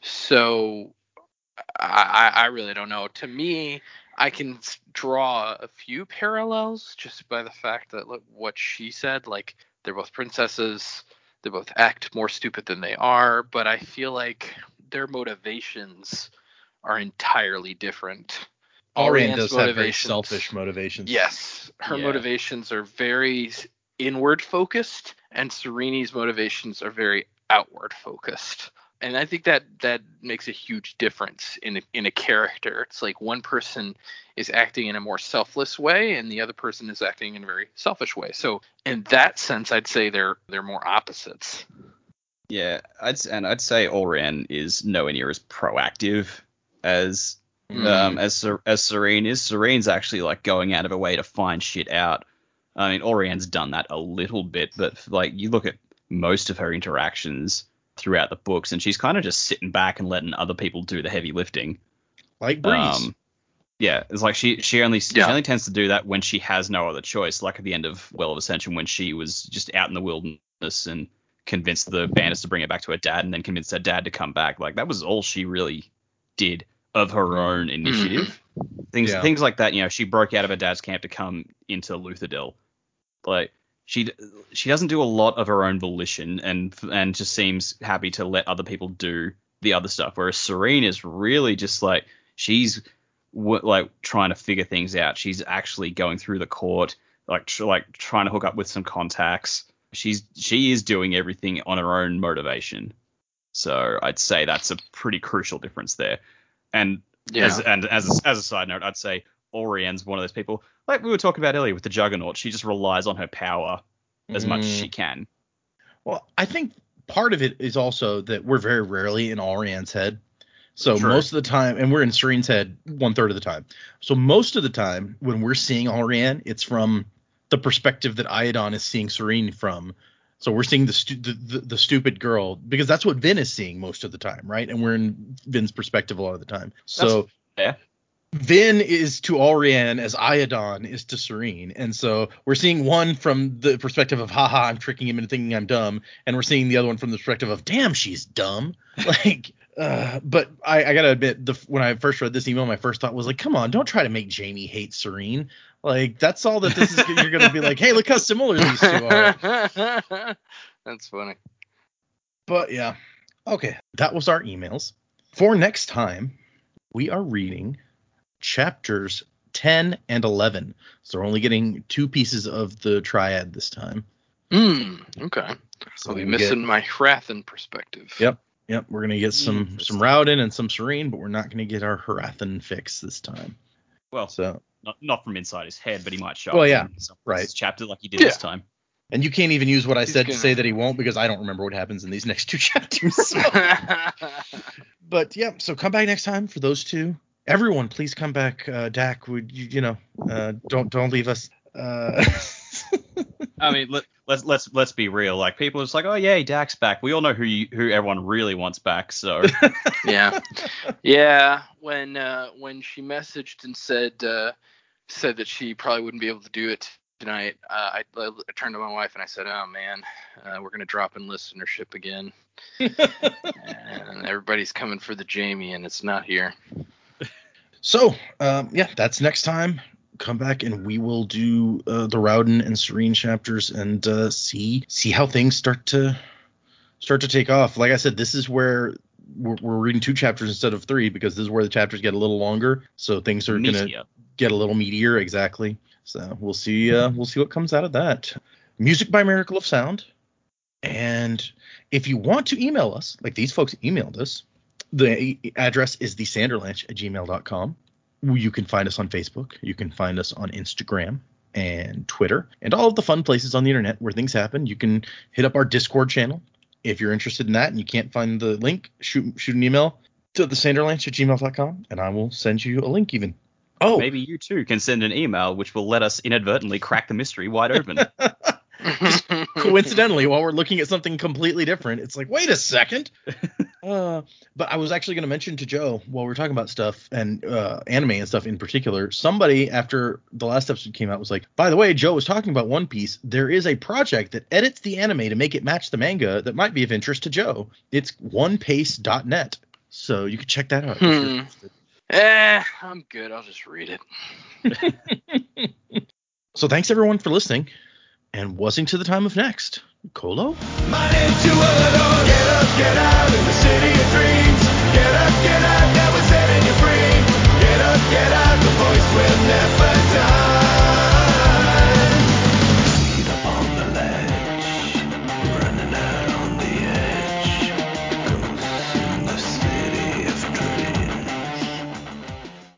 So I, I really don't know. To me, I can draw a few parallels just by the fact that look, what she said, like they're both princesses, they both act more stupid than they are, but I feel like their motivations are entirely different. Ariane Ariane's does have very motivations- selfish motivations. Yes, her Yeah. motivations are very inward focused, and Serene's motivations are very outward focused. And I think that that makes a huge difference in a, in a character. It's like one person is acting in a more selfless way, and the other person is acting in a very selfish way. So in that sense, I'd say they're they're more opposites. Yeah, I'd s- and I'd say Orion is nowhere near as proactive as Mm. um as Ser- as Serene is. Serene's actually like going out of her way to find shit out. I mean, Orion's done that a little bit, but like you look at most of her interactions throughout the books, and she's kind of just sitting back and letting other people do the heavy lifting. Like Breeze. Um, yeah, it's like she she only she Yeah. only tends to do that when she has no other choice. Like at the end of Well of Ascension, when she was just out in the wilderness and convinced the bandits to bring her back to her dad, and then convinced her dad to come back. Like that was all she really did of her own initiative. Things Yeah. things like that. You know, she broke out of her dad's camp to come into Luthadel. Like she d- she doesn't do a lot of her own volition, and and just seems happy to let other people do the other stuff. Whereas Serene is really just like she's w- like trying to figure things out. She's actually going through the court, like tr- like trying to hook up with some contacts. She's she is doing everything on her own motivation. So I'd say that's a pretty crucial difference there. And Yeah. as and as a, as a side note, I'd say Orion's one of those people, like we were talking about earlier with the Juggernaut. She just relies on her power as much as Mm. she can. Well, I think part of it is also that we're very rarely in Orian's head. So True. most of the time, and we're in Serene's head one third of the time. So most of the time when we're seeing Orian, it's from the perspective that Iadon is seeing Serene from. So we're seeing the, stu- the, the the stupid girl, because that's what Vin is seeing most of the time, right? And we're in Vin's perspective a lot of the time. So Yeah. Vin is to Orian as Iadon is to Serene. And so we're seeing one from the perspective of, haha, I'm tricking him into thinking I'm dumb. And we're seeing the other one from the perspective of, damn, she's dumb. Like, uh, but I, I got to admit, the, when I first read this email, my first thought was like, come on, don't try to make Jamie hate Serene. Like, that's all that this is. You're going to be like, hey, look how similar these two are. That's funny. But yeah. Okay. That was our emails. For next time, we are reading chapters ten and eleven. So we're only getting two pieces of the triad this time. Hmm. Okay. So I'll be we get- missing my Hrathen perspective. Yep. Yep. We're gonna get some Interesting. some Rowden and some Serene, but we're not gonna get our Hrathen fix this time. Well, So not, not from inside his head, but he might show Well, up yeah, in some right. chapter like he did Yeah. this time. and you can't even use what I He's said to gonna- say that he won't, because I don't remember what happens in these next two chapters. So- But yeah, so come back next time for those two. Everyone, please come back. Uh, Dak, would you, you know, uh, don't don't leave us. Uh, I mean, let, let's let's let's be real. Like people are just like, oh yay, Dak's back. We all know who you, who everyone really wants back. So yeah. Yeah. When uh, when she messaged and said uh, said that she probably wouldn't be able to do it tonight, uh, I, I turned to my wife and I said, "Oh man, uh, we're gonna drop in listenership again, and everybody's coming for the Jamie, and it's not here." so um, yeah, that's next time. Come back and we will do uh, the Rowden and Serene chapters and uh, see see how things start to start to take off. Like I said, this is where we're, we're reading two chapters instead of three, because this is where the chapters get a little longer. So things are gonna meteor. get a little meatier, exactly. So we'll see. Uh, we'll see what comes out of that. Music by Miracle of Sound. And if you want to email us, like these folks emailed us, the e- address is the sanderlanch at gmail dot com. You can find us on Facebook. You can find us on Instagram and Twitter and all of the fun places on the internet where things happen. You can hit up our Discord channel if you're interested in that and you can't find the link. Shoot shoot an email to the sanderlanch at gmail dot com and I will send you a link even. Oh, Maybe you too can send an email which will let us inadvertently crack the mystery wide open. coincidentally, while we're looking at something completely different, it's like, wait a second. uh, but I was actually going to mention to Joe while we were talking about stuff and uh, anime and stuff in particular, somebody after the last episode came out was like, by the way, Joe was talking about One Piece. There is a project that edits the anime to make it match the manga that might be of interest to Joe. It's one pace dot net. So you can check that out if you're Hmm. interested. Eh, I'm good. I'll just read it. So thanks everyone for listening. And wasing to the time of next. Colo? My name's Stuart, oh, get up, get out.